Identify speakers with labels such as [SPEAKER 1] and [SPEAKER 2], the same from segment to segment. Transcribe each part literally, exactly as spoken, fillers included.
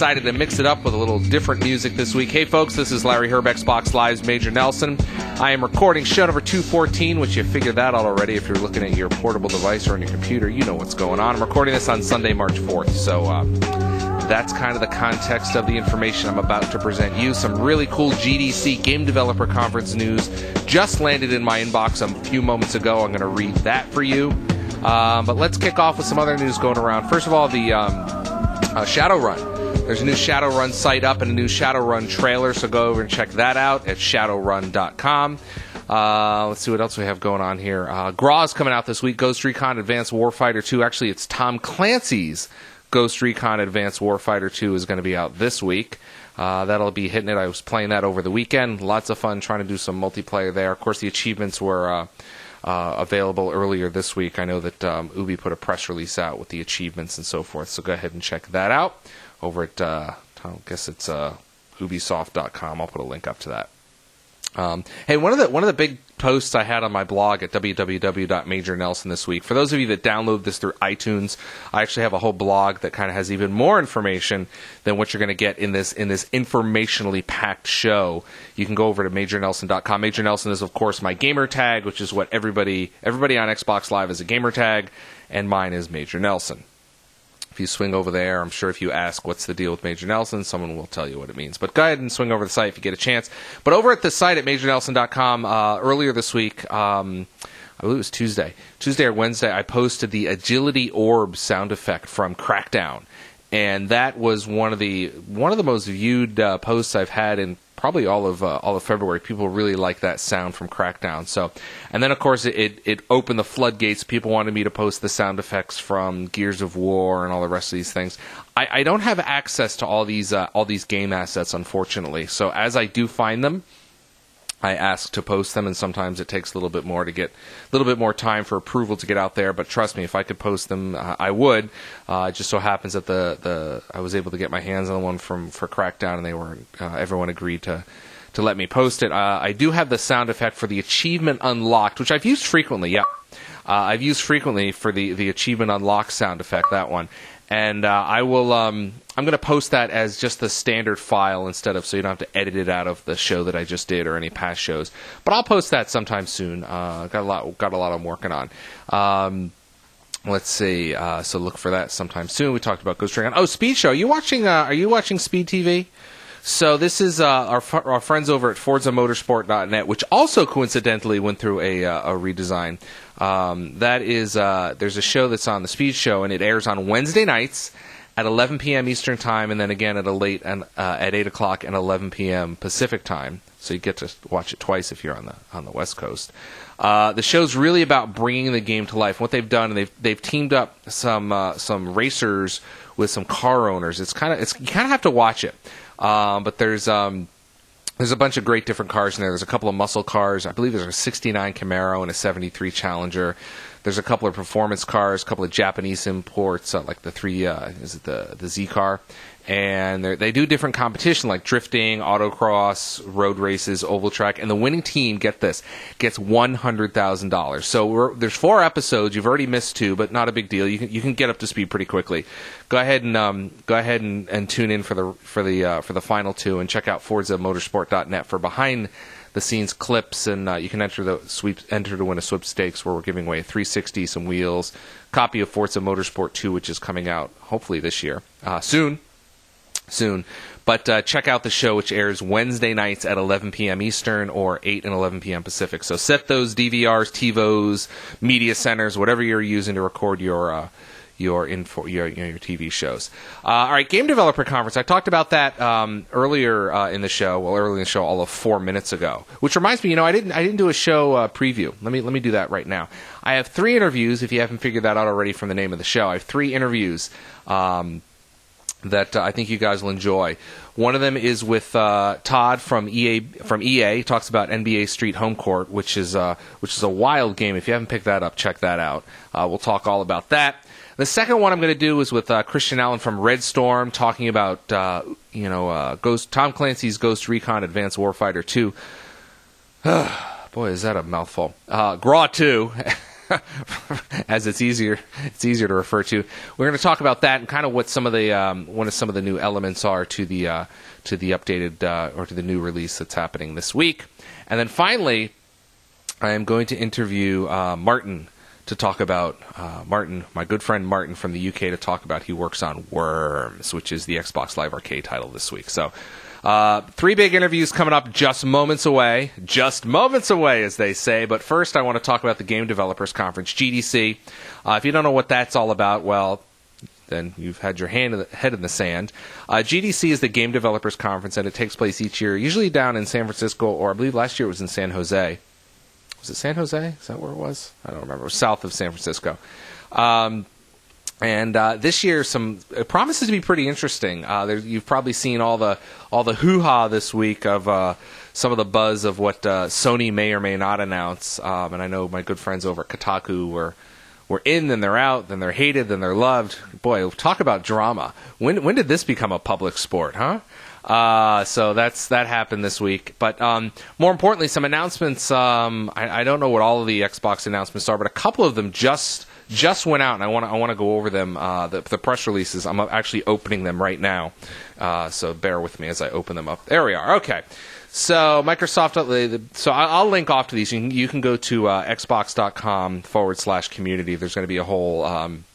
[SPEAKER 1] decided to mix it up with a little different music this week. Hey, folks, this is Larry Herb, Xbox Live's Major Nelson. I am recording show number two fourteen, which you figured that out already. If you're looking at your portable device or on your computer, you know what's going on. I'm recording this on Sunday, March fourth, so uh, that's kind of the context of the information I'm about to present you. Some really cool G D C, Game Developer Conference news, just landed in my inbox a few moments ago. I'm going to read that for you. Um, but let's kick off with some other news going around. First of all, the um, uh, Shadowrun. There's a new Shadowrun site up and a new Shadowrun trailer, so go over and check that out at shadowrun dot com. Uh, let's see what else we have going on here. Uh, G R A is coming out this week. Ghost Recon Advanced Warfighter two. Actually, it's Tom Clancy's Ghost Recon Advanced Warfighter two is going to be out this week. Uh, that'll be hitting it. I was playing that over the weekend. Lots of fun trying to do some multiplayer there. Of course, the achievements were uh, uh, available earlier this week. I know that um, Ubi put a press release out with the achievements and so forth, so go ahead and check that out over at, uh, I guess it's uh, ubisoft dot com. I'll put a link up to that. Um, hey, one of the one of the big posts I had on my blog at w w w dot major nelson this week. For those of you that download this through iTunes, I actually have a whole blog that kind of has even more information than what you're going to get in this in this informationally packed show. You can go over to major nelson dot com. Major Nelson is, of course, my gamer tag, which is what everybody everybody on Xbox Live is a gamer tag, and mine is Major Nelson. If you swing over there, I'm sure if you ask what's the deal with Major Nelson, someone will tell you what it means. But go ahead and swing over the site if you get a chance. But over at the site at major nelson dot com, uh, earlier this week, um, I believe it was Tuesday, Tuesday or Wednesday, I posted the Agility Orb sound effect from Crackdown. And that was one of the one of the most viewed uh, posts I've had in probably all of uh, all of February. People really like that sound from Crackdown. So, and then of course it, it it opened the floodgates. People wanted me to post the sound effects from Gears of War and all the rest of these things. I, I don't have access to all these uh, all these game assets, unfortunately. So as I do find them, I ask to post them, and sometimes it takes a little bit more to get a little bit more time for approval to get out there. But trust me, if I could post them, uh, I would. Uh, it just so happens that the, the I was able to get my hands on one from for Crackdown, and they were uh, everyone agreed to to let me post it. Uh, I do have the sound effect for the Achievement Unlocked, which I've used frequently. Yeah, uh, I've used frequently for the the Achievement Unlocked sound effect. That one. And uh, I will. Um, I'm going to post that as just the standard file instead of, so you don't have to edit it out of the show that I just did or any past shows. But I'll post that sometime soon. Uh, got a lot. Got a lot I'm working on. Um, let's see. Uh, so look for that sometime soon. We talked about Ghost Recon. Oh, Speed Show. Are you watching? Uh, are you watching Speed T V? So this is uh, our our friends over at forza motorsport dot net, which also coincidentally went through a uh, a redesign. Um, that is, uh, there's a show that's on the Speed Show, and it airs on Wednesday nights at eleven p.m. Eastern Time, and then again at a late and uh, at eight o'clock and eleven p.m. Pacific Time. So you get to watch it twice if you're on the on the West Coast. Uh, the show's really about bringing the game to life. What they've done, and they've they've teamed up some uh, some racers with some car owners. It's kind of it's you kind of have to watch it, um, but there's. Um, There's a bunch of great different cars in there. There's a couple of muscle cars. I believe there's a sixty-nine Camaro and a seventy-three Challenger. There's a couple of performance cars, a couple of Japanese imports, uh, like the three, uh, is it the the Z car? And they do different competition like drifting, autocross, road races, oval track, and the winning team, get this, gets one hundred thousand dollars. So we're, there's four episodes. You've already missed two, but not a big deal. You can you can get up to speed pretty quickly. Go ahead and um, go ahead and, and tune in for the for the uh, for the final two, and check out forza motorsport dot net for behind the scenes clips, and uh, you can enter the sweep enter to win a sweepstakes where we're giving away a three sixty, some wheels, copy of Forza Motorsport two, which is coming out hopefully this year, uh, soon. Soon, but uh, check out the show, which airs Wednesday nights at eleven p.m. Eastern or eight and eleven p.m. Pacific. So set those D V Rs, TiVos, media centers, whatever you're using to record your uh, your info, your, you know, your T V shows. Uh, all right, Game Developer Conference. I talked about that um, earlier uh, in the show. Well, earlier in the show, all of four minutes ago. Which reminds me, you know, I didn't I didn't do a show uh, preview. Let me let me do that right now. I have three interviews. If you haven't figured that out already from the name of the show, I have three interviews. Um, that uh, I think you guys will enjoy. One of them is with uh, Todd from E A. From E A. He talks about N B A Street Home Court, which is uh, which is a wild game. If you haven't picked that up, check that out. Uh, we'll talk all about that. The second one I'm going to do is with uh, Christian Allen from Red Storm, talking about uh, you know uh, Ghost Tom Clancy's Ghost Recon Advanced Warfighter two. Boy, is that a mouthful. Uh, G R A two. as it's easier it's easier to refer to. We're going to talk about that and kind of what some of the um, what some of the new elements are to the uh, to the updated uh, or to the new release that's happening this week. And then finally, I am going to interview uh, Martin to talk about uh, Martin, my good friend Martin from the U K, to talk about he works on Worms, which is the Xbox Live Arcade title this week. So. Uh, three big interviews coming up just moments away. Just moments away, as they say. But first, I want to talk about the Game Developers Conference, G D C. Uh, if you don't know what that's all about, well, then you've had your hand in the, head in the sand. Uh, G D C is the Game Developers Conference, and it takes place each year, usually down in San Francisco, or I believe last year it was in San Jose. Was it San Jose? Is that where it was? I don't remember. It was south of San Francisco. Um... And uh, this year, some it promises to be pretty interesting. Uh, there, you've probably seen all the all the hoo-ha this week of uh, some of the buzz of what uh, Sony may or may not announce. Um, and I know my good friends over at Kotaku were were in, then they're out, then they're hated, then they're loved. Boy, talk about drama. When when did this become a public sport, huh? Uh, so that's that happened this week. But um, more importantly, some announcements. Um, I, I don't know what all of the Xbox announcements are, but a couple of them just. Just went out, and I want to I want to go over them. Uh, the, the press releases. I'm actually opening them right now, uh, so bear with me as I open them up. There we are. Okay, so Microsoft. So I'll link off to these. You can, you can go to uh, xbox.com forward slash community. There's going to be a whole um,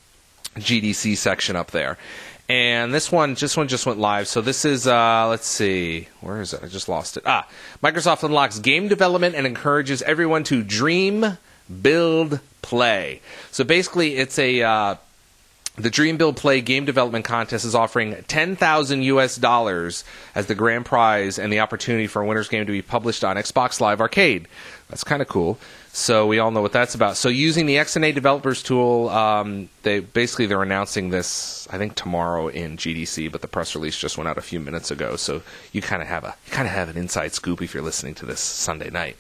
[SPEAKER 1] G D C section up there, and this one just one just went live. So this is uh, let's see, where is it? I just lost it. Ah, Microsoft unlocks game development and encourages everyone to dream, build, play. So basically, it's a uh, the Dream Build Play game development contest is offering ten thousand U S dollars as the grand prize and the opportunity for a winner's game to be published on Xbox Live Arcade. That's kind of cool. So we all know what that's about. So using the X N A Developers tool, um, they basically they're announcing this I think tomorrow in G D C, but the press release just went out a few minutes ago. So you kind of have a you kind of have an inside scoop if you're listening to this Sunday night.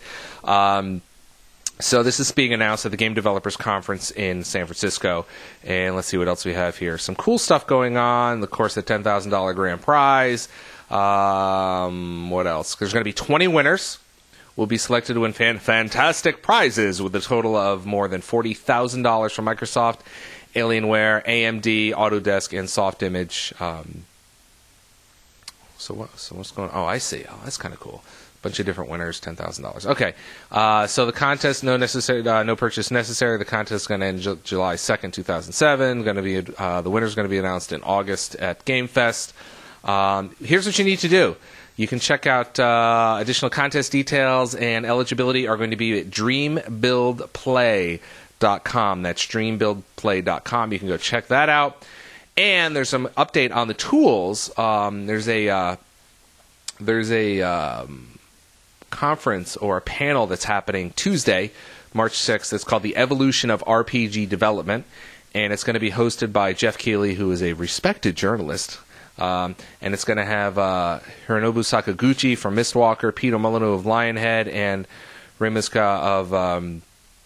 [SPEAKER 1] Um, So this is being announced at the Game Developers Conference in San Francisco. And let's see what else we have here. Some cool stuff going on. Of course, the ten thousand dollars grand prize. Um, what else? There's going to be twenty winners. Will be selected to win fan- fantastic prizes with a total of more than forty thousand dollars from Microsoft, Alienware, A M D, Autodesk, and Softimage. Um, so, what, so what's going on? Oh, I see. Oh, that's kind of cool. Bunch of different winners, ten thousand dollars. Okay, uh, so the contest, no necessary, uh, no purchase necessary. The contest is going to end Ju- July second, two thousand seven. Going to be uh, the winner is going to be announced in August at Game Fest. Um, here's what you need to do. You can check out uh, additional contest details and eligibility are going to be at dream build play dot com. That's dream build play dot com. You can go check that out. And there's some update on the tools. Um, there's a uh, there's a um, conference or a panel that's happening Tuesday, March sixth. It's called The Evolution of R P G Development, and it's going to be hosted by Jeff Keighley, who is a respected journalist. Um, and it's going to have uh, Hironobu Sakaguchi from Mistwalker, Peter Molyneux of Lionhead, and Ray Miska of, um,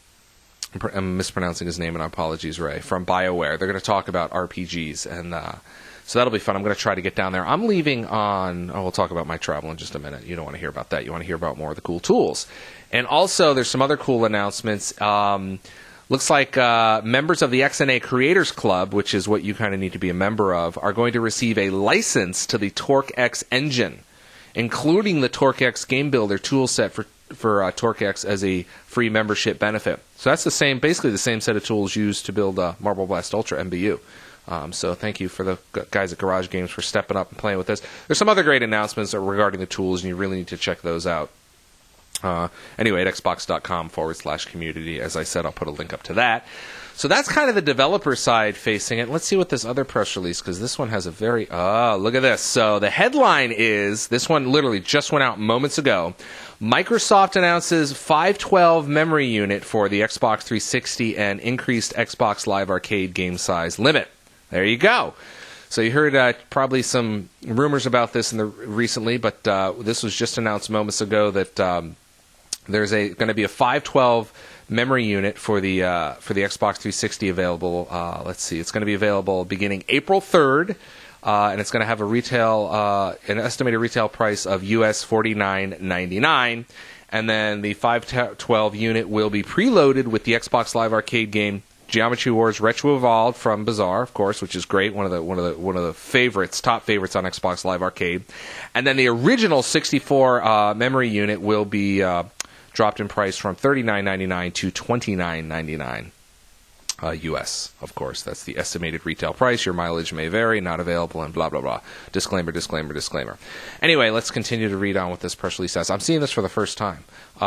[SPEAKER 1] I'm mispronouncing his name, and apologies, Ray, from BioWare. They're going to talk about R P Gs, and uh, so that'll be fun. I'm going to try to get down there. I'm leaving on, oh, we'll talk about my travel in just a minute. You don't want to hear about that. You want to hear about more of the cool tools. And also, there's some other cool announcements. Um, looks like uh, members of the X N A Creators Club, which is what you kind of need to be a member of, are going to receive a license to the TorqueX engine, including the TorqueX Game Builder toolset for for uh, TorqueX as a free membership benefit. So that's the same, basically the same set of tools used to build uh, Marble Blast Ultra M B U. Um, so thank you for the guys at Garage Games for stepping up and playing with this. There's some other great announcements regarding the tools, and you really need to check those out. Uh, anyway, at xbox.com forward slash community. As I said, I'll put a link up to that. So that's kind of the developer side facing it. Let's see what this other press release, because this one has a very, oh, look at this. So the headline is, this one literally just went out moments ago. Microsoft announces five twelve memory unit for the Xbox three sixty and increased Xbox Live Arcade game size limit. There you go. So you heard uh, probably some rumors about this in the recently, but uh, this was just announced moments ago that um, there's a going to be a five twelve memory unit for the uh, for the Xbox three sixty available. Uh, let's see, it's going to be available beginning April third, uh, and it's going to have a retail uh, an estimated retail price of U S forty-nine ninety-nine. And then the five twelve unit will be preloaded with the Xbox Live Arcade game Geometry Wars Retro Evolved from Bazaar, of course, which is great. One of the one of the one of the favorites, top favorites on Xbox Live Arcade. And then the original sixty-four uh, memory unit will be uh, dropped in price from thirty-nine ninety-nine to twenty-nine ninety-nine. Uh, U S, of course. That's the estimated retail price. Your mileage may vary, not available, and blah, blah, blah. Disclaimer, disclaimer, disclaimer. Anyway, let's continue to read on what this press release says. I'm seeing this for the first time.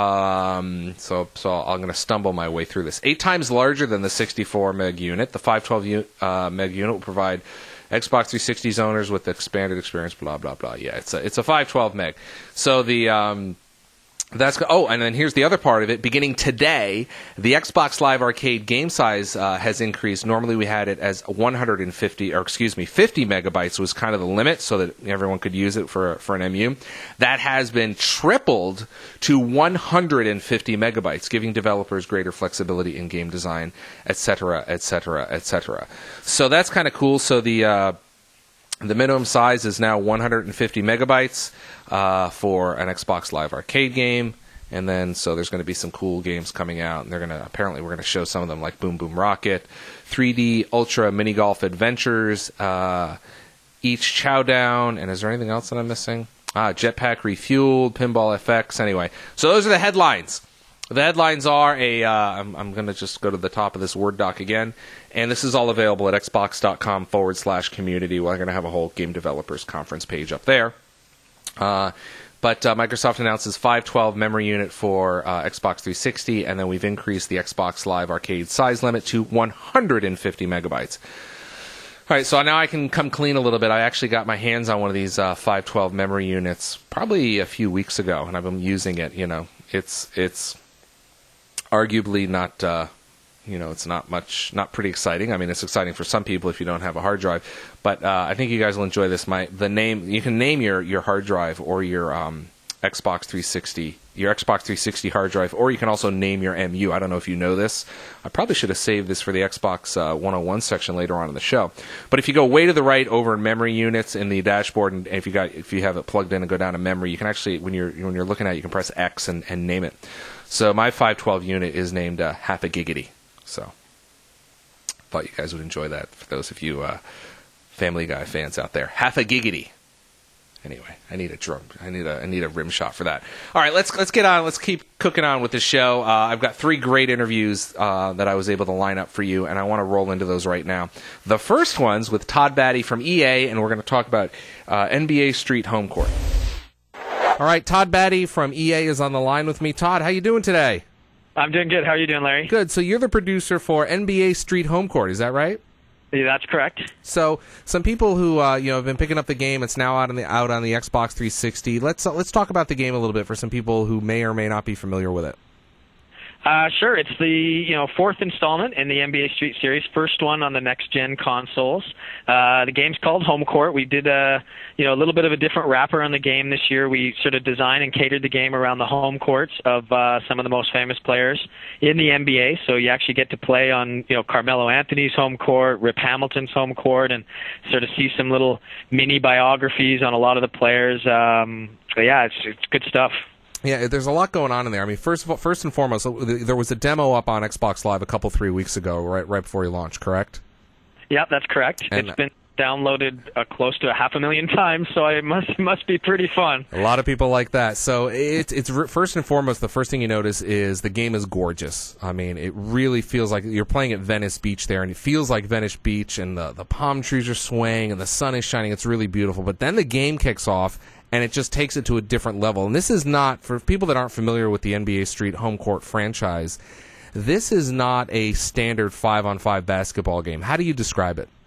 [SPEAKER 1] Um, so so I'm going to stumble my way through this. Eight times larger than the sixty-four meg unit. The five twelve u- uh, meg unit will provide Xbox three sixty's owners with expanded experience, blah, blah, blah. Yeah, it's a, it's a five twelve meg. So the... Um, That's oh, and then here's the other part of it. Beginning today, the Xbox Live Arcade game size uh, has increased. Normally, we had it as one hundred fifty, or excuse me, fifty megabytes was kind of the limit, so that everyone could use it for for an M U. That has been tripled to one hundred fifty megabytes, giving developers greater flexibility in game design, et cetera, et cetera, et cetera. So that's kind of cool. So the uh, The minimum size is now one hundred fifty megabytes uh, for an Xbox Live Arcade game, and then so there's going to be some cool games coming out, and they're going to apparently we're going to show some of them like Boom Boom Rocket, three D Ultra Mini Golf Adventures, uh, each Chowdown, and is there anything else that I'm missing? Ah, Jetpack Refueled, Pinball F X. Anyway, so those are the headlines. The headlines are a. Uh, I'm, I'm going to just go to the top of this Word doc again, and this is all available at xbox.com forward slash community. We're going to have a whole game developers conference page up there. Uh, but uh, Microsoft announces five twelve memory unit for uh, Xbox three sixty, and then we've increased the Xbox Live Arcade size limit to one hundred fifty megabytes. All right, so now I can come clean a little bit. I actually got my hands on one of these uh, five twelve memory units probably a few weeks ago, and I've been using it. You know, it's it's. Arguably not, uh, you know, it's not much, not pretty exciting. I mean, it's exciting for some people if you don't have a hard drive, but uh, I think you guys will enjoy this. My the name you can name your, your hard drive or your um, Xbox three sixty, your Xbox three sixty hard drive, or you can also name your M U. I don't know if you know this. I probably should have saved this for the Xbox uh, one oh one section later on in the show. But if you go way to the right over in memory units in the dashboard, and if you got if you have it plugged in and go down to memory, you can actually when you're when you're looking at it, you can press X and, and name it. So my five twelve unit is named uh, Half a Giggity. So thought you guys would enjoy that for those of you uh, Family Guy fans out there. Half a Giggity. Anyway, I need a drum. I need a I need a rim shot for that. All right, let's let's get on. Let's keep cooking on with the show. Uh, I've got three great interviews uh, that I was able to line up for you, and I want to roll into those right now. The first one's with Todd Batty from E A, and we're going to talk about uh, N B A Street Home Court. All right, Todd Batty from E A is on the line with me. Todd, how you doing today?
[SPEAKER 2] I'm doing good. How are you doing, Larry?
[SPEAKER 1] Good. So you're the producer for N B A Street Home Court, is that right?
[SPEAKER 2] Yeah, that's correct.
[SPEAKER 1] So some people who uh, you know have been picking up the game, it's now out on the out on the Xbox three sixty. Let's uh, let's talk about the game a little bit for some people who may or may not be familiar with it.
[SPEAKER 2] Uh, sure. It's the you know fourth installment in the N B A Street series, first one on the next gen consoles. Uh, the game's called Home Court. We did a you know a little bit of a different wrapper on the game this year. We sort of designed and catered the game around the home courts of uh, some of the most famous players in the N B A. So you actually get to play on you know Carmelo Anthony's home court, Rip Hamilton's home court, and sort of see some little mini biographies on a lot of the players. Um, but yeah, it's it's good stuff.
[SPEAKER 1] Yeah, there's a lot going on in there. I mean, first of all, first and foremost, there was a demo up on Xbox Live a couple, three weeks ago, right right before you launched, correct?
[SPEAKER 2] Yeah, that's correct. And it's been downloaded uh, close to a half a million times, so it must must be pretty fun.
[SPEAKER 1] A lot of people like that. So it, it's first and foremost, the first thing you notice is the game is gorgeous. I mean, it really feels like you're playing at Venice Beach there, and it feels like Venice Beach, and the, the palm trees are swaying, and the sun is shining. It's really beautiful. But then the game kicks off, and it just takes it to a different level. And this is not, for people that aren't familiar with the N B A Street Home Court franchise, this is not a standard five-on-five basketball game. How do you describe it?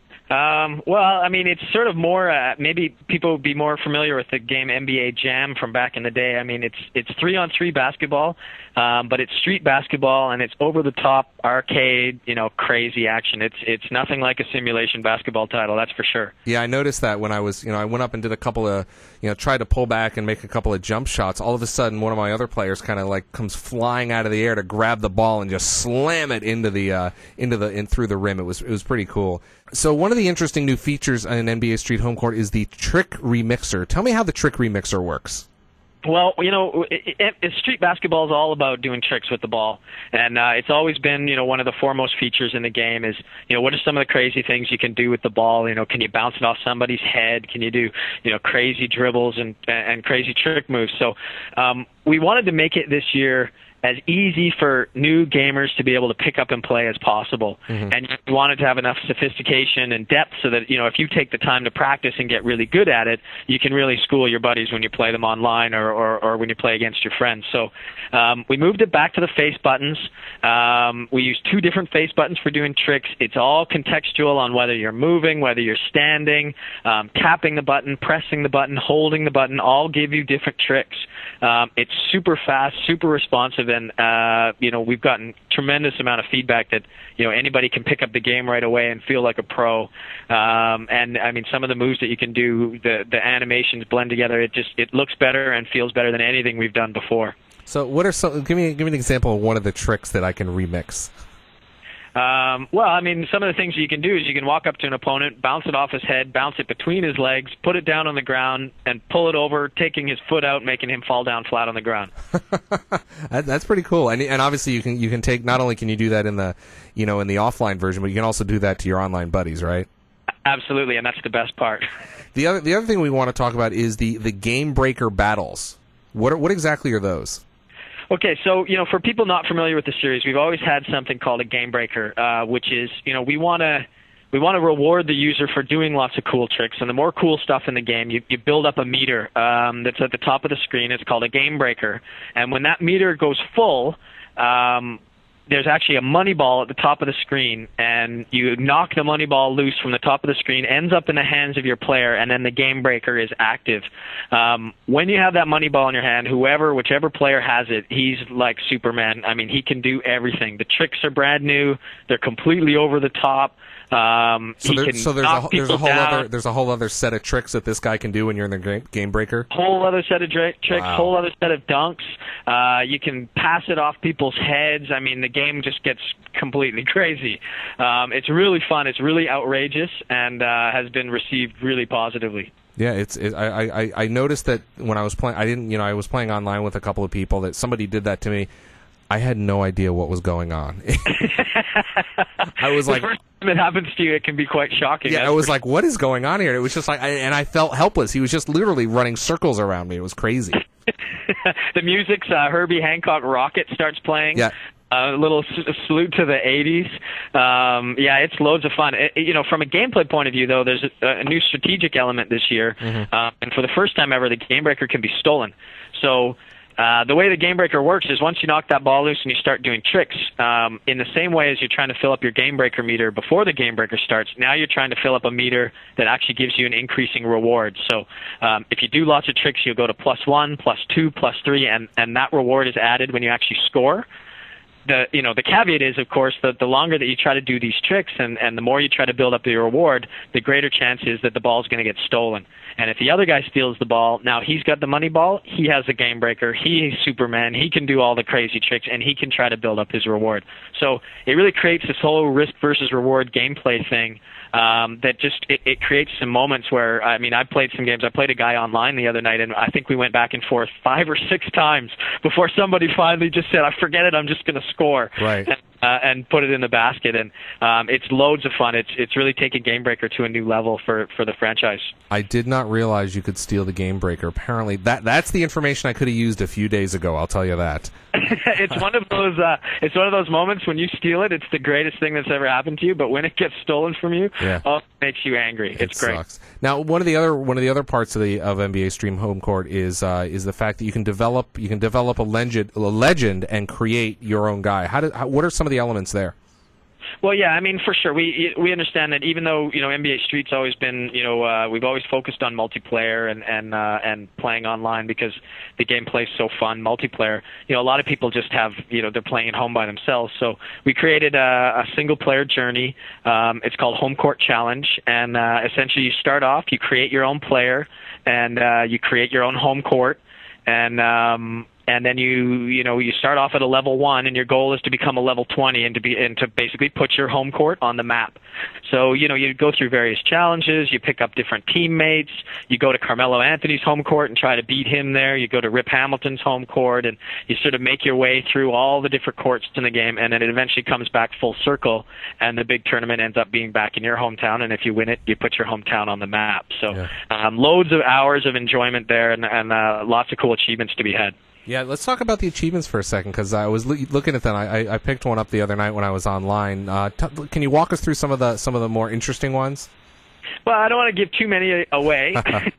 [SPEAKER 2] Um, well, I mean, it's sort of more, uh, maybe people would be more familiar with the game N B A Jam from back in the day. I mean, it's it's three-on-three basketball, um, but it's street basketball, and it's over-the-top, arcade, you know, crazy action. It's it's nothing like a simulation basketball title, that's for sure.
[SPEAKER 1] Yeah, I noticed that when I was, you know, I went up and did a couple of, you know, tried to pull back and make a couple of jump shots. All of a sudden, one of my other players kind of like comes flying out of the air to grab the ball and just slam it into the uh, into the in through the rim. It was it was pretty cool. So one of the interesting new features in N B A Street Home Court is the Trick Remixer. Tell me how the Trick Remixer works.
[SPEAKER 2] Well, you know, it, it, it, street basketball is all about doing tricks with the ball, and uh, it's always been, you know, one of the foremost features in the game is, you know, what are some of the crazy things you can do with the ball? You know, can you bounce it off somebody's head? Can you do, you know, crazy dribbles and and crazy trick moves? So um, we wanted to make it this year as easy for new gamers to be able to pick up and play as possible. Mm-hmm. And you wanted to have enough sophistication and depth so that, you know, if you take the time to practice and get really good at it, you can really school your buddies when you play them online or, or, or when you play against your friends. So um, we moved it back to the face buttons. Um, we use two different face buttons for doing tricks. It's all contextual on whether you're moving, whether you're standing, um, tapping the button, pressing the button, holding the button, all give you different tricks. Um, it's super fast, super responsive, and uh, you know, we've gotten tremendous amount of feedback that, you know, anybody can pick up the game right away and feel like a pro. Um, and I mean, some of the moves that you can do, the the animations blend together. It just it looks better and feels better than anything we've done before.
[SPEAKER 1] So, what are some? Give me give me an example of one of the tricks that I can remix.
[SPEAKER 2] Um, well, I mean, some of the things you can do is you can walk up to an opponent, bounce it off his head, bounce it between his legs, put it down on the ground, and pull it over, taking his foot out, making him fall down flat on the ground.
[SPEAKER 1] that, that's pretty cool. And and obviously you can you can take, not only can you do that in the, you know, in the offline version, but you can also do that to your online buddies, right?
[SPEAKER 2] Absolutely, and that's the best part.
[SPEAKER 1] The other the other thing we want to talk about is the the game breaker battles. What are, what exactly are those?
[SPEAKER 2] Okay, so, you know, for people not familiar with the series, we've always had something called a game breaker, uh, which is, you know, we want to we want to reward the user for doing lots of cool tricks. And the more cool stuff in the game, you, you build up a meter um, that's at the top of the screen. It's called a game breaker. And when that meter goes full, um, there's actually a money ball at the top of the screen, and you knock the money ball loose from the top of the screen, ends up in the hands of your player, and then the game breaker is active. Um, when you have that money ball in your hand, whoever, whichever player has it, he's like Superman. I mean, he can do everything. The tricks are brand new. They're completely over the top. Um,
[SPEAKER 1] so, there,
[SPEAKER 2] can
[SPEAKER 1] so there's a there's a whole
[SPEAKER 2] down.
[SPEAKER 1] other there's a whole other set of tricks that this guy can do when you're in the game, game breaker.
[SPEAKER 2] Whole other set of dra- tricks,
[SPEAKER 1] wow.
[SPEAKER 2] Whole other set of dunks. Uh, you can pass it off people's heads. I mean, the game just gets completely crazy. Um, it's really fun. It's really outrageous, and uh, has been received really positively.
[SPEAKER 1] Yeah, it's. It, I, I I noticed that when I was playing, I didn't. You know, I was playing online with a couple of people that somebody did that to me. I had no idea what was going on. I was like,
[SPEAKER 2] the first time it happens to you, it can be quite shocking.
[SPEAKER 1] Yeah, I was like, what is going on here? It was just like, I, and I felt helpless. He was just literally running circles around me. It was crazy.
[SPEAKER 2] The music's uh, Herbie Hancock Rocket starts playing.
[SPEAKER 1] Yeah.
[SPEAKER 2] A little s- salute to the eighties. Um, yeah, it's loads of fun. It, you know, from a gameplay point of view, though, there's a, a new strategic element this year, mm-hmm. uh, and for the first time ever, the game breaker can be stolen. So. Uh, the way the game breaker works is once you knock that ball loose and you start doing tricks, um, in the same way as you're trying to fill up your game breaker meter before the game breaker starts, now you're trying to fill up a meter that actually gives you an increasing reward. So um, if you do lots of tricks, you'll go to plus one, plus two, plus three, and, and that reward is added when you actually score. The you know the caveat is, of course, that the longer that you try to do these tricks and, and the more you try to build up the reward, the greater chance is that the ball is going to get stolen. And if the other guy steals the ball, now he's got the money ball, he has a game breaker, he's Superman, he can do all the crazy tricks, and he can try to build up his reward. So it really creates this whole risk versus reward gameplay thing um, that just it, it creates some moments where, I mean, I played some games. I played a guy online the other night, and I think we went back and forth five or six times before somebody finally just said, I forget it, I'm just going to score.
[SPEAKER 1] Right.
[SPEAKER 2] And, uh, and put it in the basket. And um, it's loads of fun. It's it's really taking Game Breaker to a new level for, for the franchise.
[SPEAKER 1] I did not realize you could steal the Game Breaker. Apparently, that that's the information I could have used a few days ago, I'll tell you that.
[SPEAKER 2] It's one of those uh, it's one of those moments when you steal it, it's the greatest thing that's ever happened to you, but when it gets stolen from you,
[SPEAKER 1] yeah.
[SPEAKER 2] oh, it makes you angry.
[SPEAKER 1] It
[SPEAKER 2] it's great.
[SPEAKER 1] Sucks. Now, one of the other one of the other parts of the of N B A Stream Home Court is uh, is the fact that you can develop you can develop a legend a legend and create your own guy. How, do, how what are some of the elements there?
[SPEAKER 2] Well, yeah, I mean, for sure. We we understand that even though, you know, N B A Street's always been, you know, uh, we've always focused on multiplayer and and uh, and playing online because the gameplay's so fun, multiplayer. You know, a lot of people just have, you know, they're playing at home by themselves. So we created a, a single-player journey. Um, it's called Home Court Challenge, and uh, essentially you start off, you create your own player, and uh, you create your own home court, and um, and then you you know you start off at a level one, and your goal is to become a level twenty and to be and to basically put your home court on the map. So you know you go through various challenges, you pick up different teammates, you go to Carmelo Anthony's home court and try to beat him there. You go to Rip Hamilton's home court, and you sort of make your way through all the different courts in the game, and then it eventually comes back full circle, and the big tournament ends up being back in your hometown. And if you win it, you put your hometown on the map. So
[SPEAKER 1] yeah.
[SPEAKER 2] um, loads of hours of enjoyment there, and, and uh, lots of cool achievements to be had.
[SPEAKER 1] Yeah, let's talk about the achievements for a second, because I was lo- looking at them. I, I picked one up the other night when I was online. Uh, t- can you walk us through some of the some of the more interesting ones?
[SPEAKER 2] Well, I don't want to give too many away,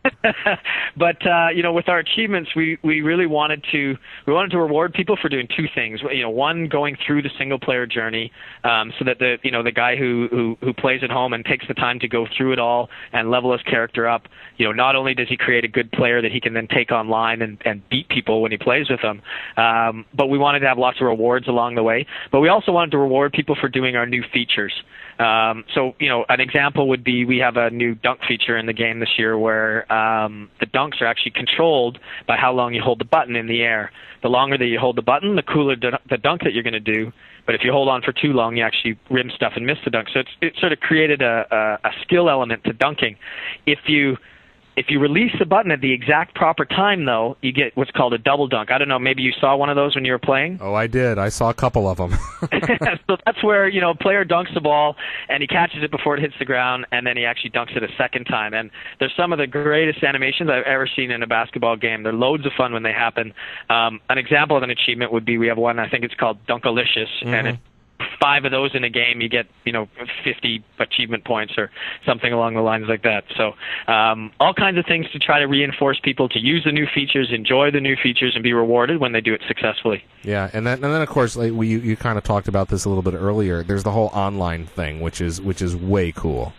[SPEAKER 2] but uh, you know, with our achievements, we, we really wanted to we wanted to reward people for doing two things. You know, one, going through the single player journey, um, so that the you know the guy who, who who plays at home and takes the time to go through it all and level his character up. You know, not only does he create a good player that he can then take online and, and beat people when he plays with them, um, but we wanted to have lots of rewards along the way. But we also wanted to reward people for doing our new features. Um, so, you know, an example would be we have a new dunk feature in the game this year where um, the dunks are actually controlled by how long you hold the button in the air. The longer that you hold the button, the cooler d- the dunk that you're going to do. But if you hold on for too long, you actually rim stuff and miss the dunk. So it's, it sort of created a, a, a skill element to dunking. If you If you release the button at the exact proper time, though, you get what's called a double dunk. I don't know, maybe you saw one of those when you were playing?
[SPEAKER 1] Oh, I did. I saw a couple of them.
[SPEAKER 2] So that's where, you know, a player dunks the ball, and he catches it before it hits the ground, and then he actually dunks it a second time. And there's some of the greatest animations I've ever seen in a basketball game. They're loads of fun when they happen. Um, an example of an achievement would be we have one, I think it's called Dunkalicious, mm-hmm. and it five of those in a game, you get, you know, fifty achievement points or something along the lines like that. So um, all kinds of things to try to reinforce people to use the new features, enjoy the new features, and be rewarded when they do it successfully.
[SPEAKER 1] Yeah, and then and then of course, like we you, you kind of talked about this a little bit earlier. There's the whole online thing, which is which is way cool.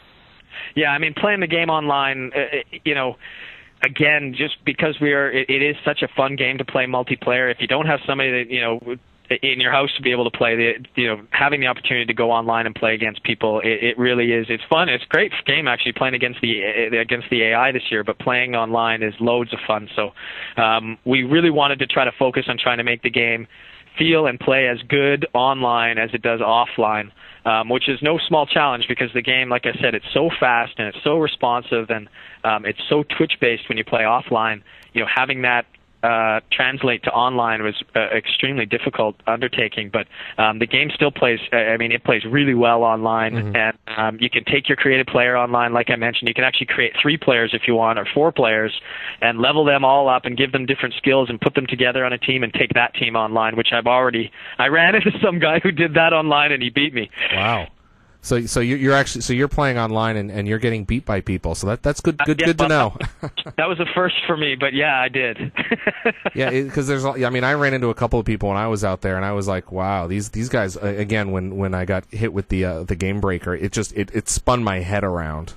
[SPEAKER 2] Yeah, I mean, playing the game online, uh, you know. Again, just because we are, it, it is such a fun game to play multiplayer. If you don't have somebody that, you know, in your house to be able to play, the, you know, having the opportunity to go online and play against people, it, it really is. It's fun. It's a great game actually playing against the against the A I this year, but playing online is loads of fun. So um, we really wanted to try to focus on trying to make the game feel and play as good online as it does offline. Um, which is no small challenge because the game, like I said, it's so fast and it's so responsive and um, it's so Twitch-based when you play offline. You know, having that uh, translate to online was uh, extremely difficult undertaking, but um, the game still plays, I mean, it plays really well online, mm-hmm. and um, you can take your creative player online, like I mentioned. You can actually create three players if you want, or four players, and level them all up and give them different skills and put them together on a team and take that team online, which I've already, I ran into some guy who did that online and he beat me.
[SPEAKER 1] Wow. So, so you're actually so you're playing online and, and you're getting beat by people. So that that's good, good, uh, yeah, good to know.
[SPEAKER 2] That was a first for me, but yeah, I did.
[SPEAKER 1] Yeah, because there's, I mean, I ran into a couple of people when I was out there, and I was like, wow, these these guys. Uh, again, when, when I got hit with the uh, the game breaker, it just it, it spun my head around.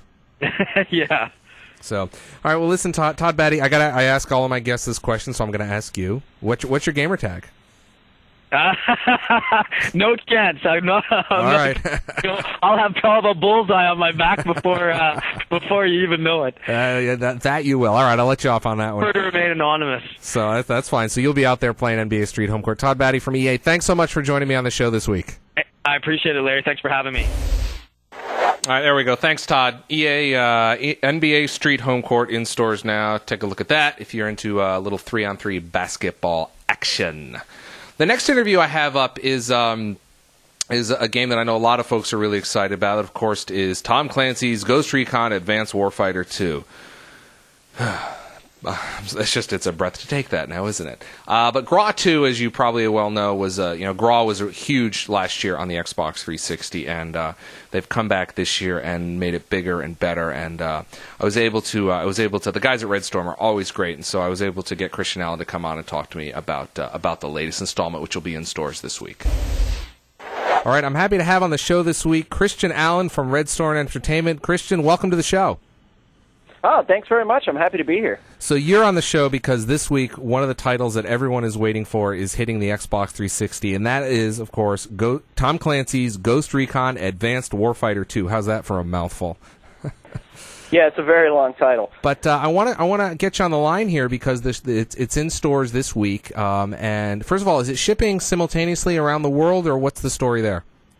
[SPEAKER 2] Yeah. So,
[SPEAKER 1] all right. Well, listen, Todd, Todd Batty, I got I ask all of my guests this question, so I'm going to ask you. What's your, what's your gamer tag?
[SPEAKER 2] Uh, no chance. I'm not. I'm
[SPEAKER 1] All
[SPEAKER 2] not,
[SPEAKER 1] right.
[SPEAKER 2] you know, I'll have to have a bullseye on my back before uh, before you even know it.
[SPEAKER 1] Uh, yeah, that that you will. All right, I'll let you off on that one.
[SPEAKER 2] Prefer to remain anonymous.
[SPEAKER 1] So that, that's fine. So you'll be out there playing N B A Street Home Court. Todd Batty from E A. Thanks so much for joining me on the show this week.
[SPEAKER 2] I appreciate it, Larry. Thanks for having me.
[SPEAKER 1] All right, there we go. Thanks, Todd. E A uh, N B A Street Home Court in stores now. Take a look at that if you're into a uh, little three-on-three basketball action. The next interview I have up is um, is a game that I know a lot of folks are really excited about. Of course, is Tom Clancy's Ghost Recon Advanced Warfighter two. It's just, it's a breath to take that now, isn't it? Uh, but G R A two, as you probably well know, was uh, you know G R A was huge last year on the Xbox three sixty, and uh, they've come back this year and made it bigger and better. And uh, I was able to, uh, I was able to. The guys at Red Storm are always great, and so I was able to get Christian Allen to come on and talk to me about uh, about the latest installment, which will be in stores this week. All right, I'm happy to have on the show this week Christian Allen from Red Storm Entertainment. Christian, welcome to the show.
[SPEAKER 3] Oh, thanks very much. I'm happy to be here.
[SPEAKER 1] So you're on the show because this week one of the titles that everyone is waiting for is hitting the Xbox three sixty, and that is, of course, Go- Tom Clancy's Ghost Recon Advanced Warfighter two. How's that for a mouthful?
[SPEAKER 3] Yeah, it's a very long title.
[SPEAKER 1] But uh, I want to I want to get you on the line here because this it's, it's in stores this week. Um, and first of all, is it shipping simultaneously around the world, or what's the story there?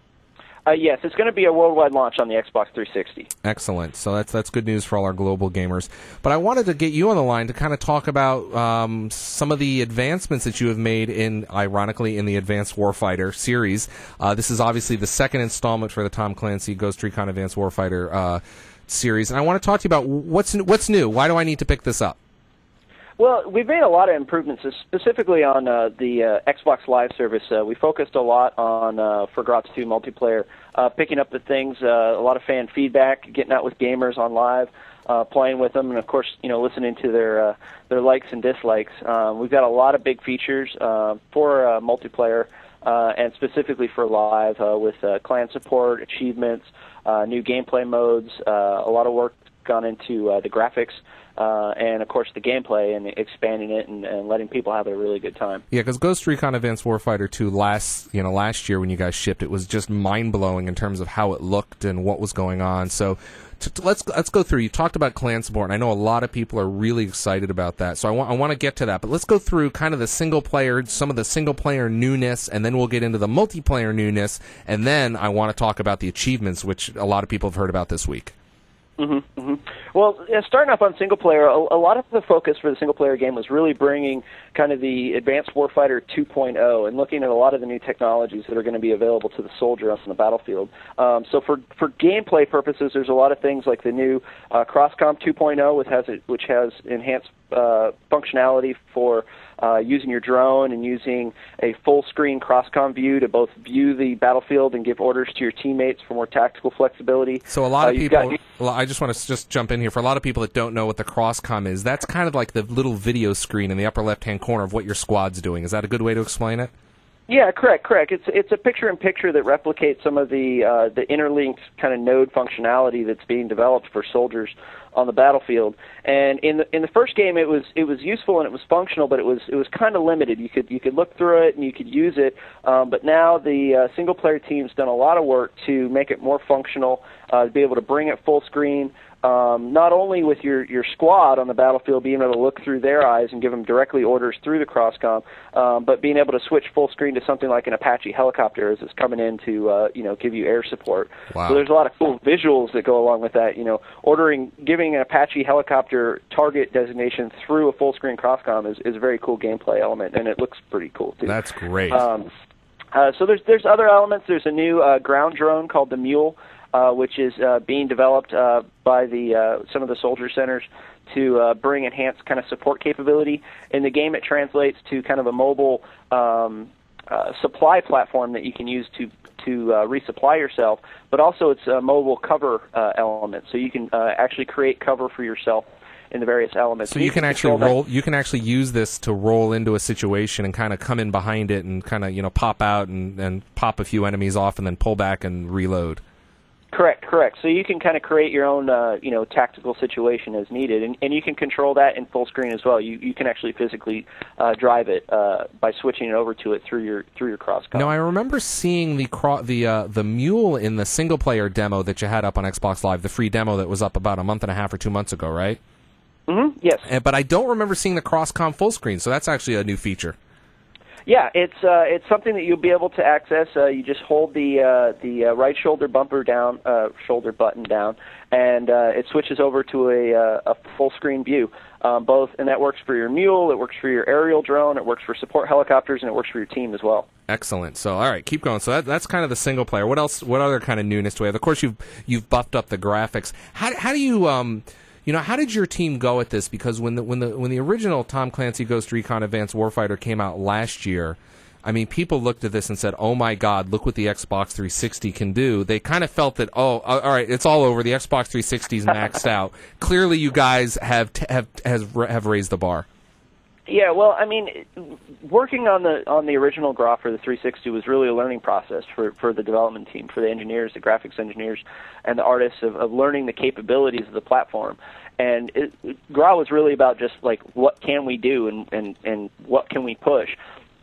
[SPEAKER 3] Uh, yes, it's going to be a worldwide launch on the Xbox three sixty.
[SPEAKER 1] Excellent. So that's that's good news for all our global gamers. But I wanted to get you on the line to kind of talk about um, some of the advancements that you have made in, ironically, in the Advanced Warfighter series. Uh, this is obviously the second installment for the Tom Clancy Ghost Recon Advanced Warfighter uh, series, and I want to talk to you about what's what's new. Why do I need to pick this up?
[SPEAKER 3] Well, we've made a lot of improvements, specifically on uh, the uh, Xbox Live service. Uh, we focused a lot on, uh, for Grotz two multiplayer, uh, picking up the things, uh, a lot of fan feedback, getting out with gamers on Live, uh, playing with them, and of course, you know, listening to their uh, their likes and dislikes. Um, we've got a lot of big features uh, for uh, multiplayer, uh, and specifically for Live, uh, with uh, clan support, achievements, uh, new gameplay modes, uh, a lot of work gone into uh, the graphics. Uh, and, of course, the gameplay and expanding it and, and letting people have a really good time.
[SPEAKER 1] Yeah, because Ghost Recon Advanced Warfighter two last, you know, last year when you guys shipped, it was just mind-blowing in terms of how it looked and what was going on. So t- t- let's let's go through. You talked about clan support, and I know a lot of people are really excited about that. So I want I want to get to that. But let's go through kind of the single-player, some of the single-player newness, and then we'll get into the multiplayer newness, and then I want to talk about the achievements, which a lot of people have heard about this week.
[SPEAKER 3] Mm-hmm, mm-hmm. Well, yeah, starting off on single player, a, a lot of the focus for the single player game was really bringing kind of the Advanced Warfighter two point oh and looking at a lot of the new technologies that are going to be available to the soldier on the battlefield. Um, so for for gameplay purposes, there's a lot of things like the new uh, Crosscom two point oh, which has which has enhanced uh, functionality for uh, using your drone and using a full-screen Crosscom view to both view the battlefield and give orders to your teammates for more tactical flexibility.
[SPEAKER 1] So a lot
[SPEAKER 3] uh,
[SPEAKER 1] of people,
[SPEAKER 3] got,
[SPEAKER 1] well, I just want to just jump in here. For a lot of people that don't know what the Crosscom is, that's kind of like the little video screen in the upper left-hand corner of what your squad's doing. Is that a good way to explain it?
[SPEAKER 3] Yeah, correct, correct. It's it's a picture-in-picture that replicates some of the uh, the interlinked kind of node functionality that's being developed for soldiers on the battlefield. And in the in the first game, it was it was useful and it was functional, but it was it was kind of limited. You could you could look through it and you could use it. Um, but now the uh, single-player team's done a lot of work to make it more functional, uh, to be able to bring it full screen. Um, not only with your, your squad on the battlefield being able to look through their eyes and give them directly orders through the Crosscom, um, but being able to switch full screen to something like an Apache helicopter as it's coming in to uh, you know give you air support.
[SPEAKER 1] Wow.
[SPEAKER 3] So there's a lot of cool visuals that go along with that. You know, ordering giving an Apache helicopter target designation through a full screen Crosscom is, is a very cool gameplay element, and it looks pretty cool too.
[SPEAKER 1] That's great.
[SPEAKER 3] Um, uh, so there's there's other elements. There's a new uh, ground drone called the Mule. Uh, which is uh, being developed uh, by the uh, some of the soldier centers to uh, bring enhanced kind of support capability. In the game, it translates to kind of a mobile um, uh, supply platform that you can use to to uh, resupply yourself, but also it's a mobile cover uh, element, so you can uh, actually create cover for yourself in the various elements.
[SPEAKER 1] So you can actually roll. That. You can actually use this to roll into a situation and kind of come in behind it and kind of you know pop out and, and pop a few enemies off and then pull back and reload.
[SPEAKER 3] Correct, correct. So you can kind of create your own, uh, you know, tactical situation as needed, and, and you can control that in full screen as well. You you can actually physically uh, drive it uh, by switching it over to it through your through your Crosscom.
[SPEAKER 1] No, I remember seeing the cro- the uh, the Mule in the single player demo that you had up on Xbox Live, the free demo that was up about a month and a half or two months ago, right?
[SPEAKER 3] Mm-hmm. Yes.
[SPEAKER 1] And, but I don't remember seeing the Crosscom full screen, so that's actually a new feature.
[SPEAKER 3] Yeah, it's uh, it's something that you'll be able to access. Uh, you just hold the uh, the uh, right shoulder bumper down, uh, shoulder button down, and uh, it switches over to a, uh, a full screen view. Um, both, and that works for your Mule, it works for your aerial drone, it works for support helicopters, and it works for your team as well.
[SPEAKER 1] Excellent. So, all right, keep going. So that, that's kind of the single player. What else? What other kind of newness do we have? Of course, you've you've buffed up the graphics. How how do you um. You know, how did your team go at this? Because when the when the when the original Tom Clancy Ghost Recon Advanced Warfighter came out last year, I mean, people looked at this and said, "Oh my God, look what the Xbox three sixty can do." They kind of felt that, "Oh, all right, it's all over. The Xbox three sixty is maxed out." Clearly, you guys have t- have has have raised the bar.
[SPEAKER 3] Yeah, well, I mean, working on the on the original G R A for the three sixty was really a learning process for, for the development team, for the engineers, the graphics engineers, and the artists of, of learning the capabilities of the platform. And it, G R A was really about just like what can we do and, and, and what can we push.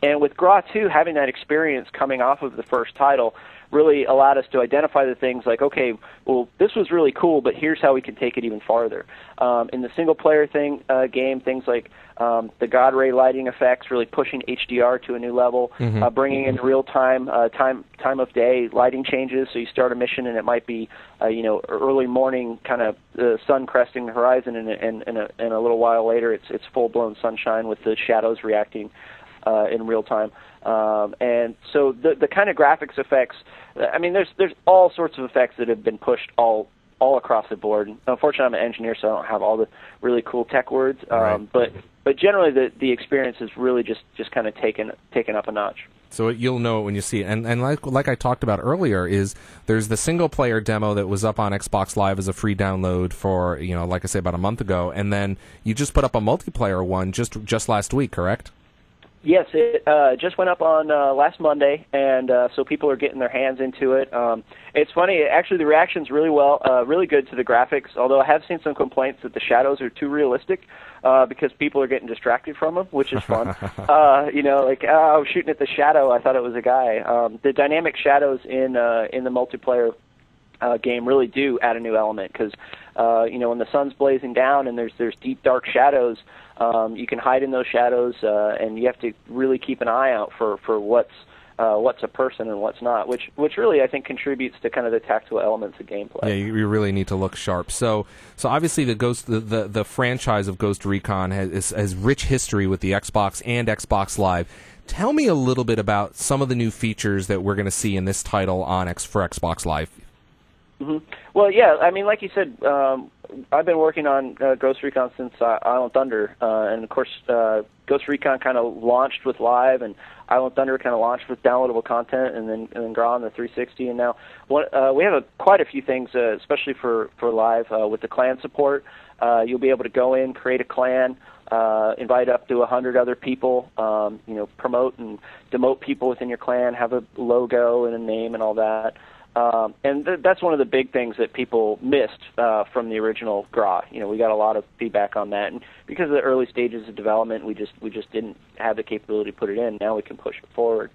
[SPEAKER 3] and with G R A two, having that experience coming off of the first title really allowed us to identify the things like, okay, well, this was really cool, but here's how we can take it even farther. Um, in the single-player thing uh, game, things like um, the God Ray lighting effects, really pushing H D R to a new level, mm-hmm. uh, bringing in real-time, uh, time time of day lighting changes. So you start a mission and it might be, uh, you know, early morning, kind of the sun cresting the horizon, and, and, and, a, and a little while later, it's it's full-blown sunshine with the shadows reacting uh, in real time. Um, and so the the kind of graphics effects, I mean, there's there's all sorts of effects that have been pushed all all across the board. Unfortunately, I'm an engineer, so I don't have all the really cool tech words. Um,
[SPEAKER 1] right.
[SPEAKER 3] But but generally, the the experience is really just, just kind of taken taken up a notch.
[SPEAKER 1] So you'll know it when you see it. And and like like I talked about earlier, is there's the single player demo that was up on Xbox Live as a free download for, you know, like I say, about a month ago, and then you just put up a multiplayer one just just last week, correct?
[SPEAKER 3] Yes, it uh, just went up on uh, last Monday, and uh, so people are getting their hands into it. Um, it's funny, actually, the reaction's really well, uh, really good to the graphics. Although I have seen some complaints that the shadows are too realistic uh, because people are getting distracted from them, which is fun. uh, you know, like oh, I was shooting at the shadow, I thought it was a guy. Um, the dynamic shadows in uh, in the multiplayer uh, game really do add a new element because uh, you know, when the sun's blazing down and there's there's deep dark shadows. Um, you can hide in those shadows, uh, and you have to really keep an eye out for, for what's uh, what's a person and what's not, which which really I think contributes to kind of the tactile elements of gameplay.
[SPEAKER 1] Yeah, you, you really need to look sharp. So so obviously the Ghost the, the, the franchise of Ghost Recon has, has rich history with the Xbox and Xbox Live. Tell me a little bit about some of the new features that we're going to see in this title on X for Xbox Live.
[SPEAKER 3] Mm-hmm. Well, yeah, I mean, like you said, um, I've been working on uh, Ghost Recon since uh, Island Thunder, uh, and of course, uh, Ghost Recon kind of launched with Live, and Island Thunder kind of launched with downloadable content, and then and then G R A on the three sixty, and now one, uh, we have a, quite a few things, uh, especially for for Live uh, with the clan support. Uh, you'll be able to go in, create a clan, uh, invite up to a hundred other people, um, you know, promote and demote people within your clan, have a logo and a name and all that. Um, and th- that's one of the big things that people missed uh, from the original G R A. You know, we got a lot of feedback on that, and because of the early stages of development, we just we just didn't have the capability to put it in. Now we can push it forward.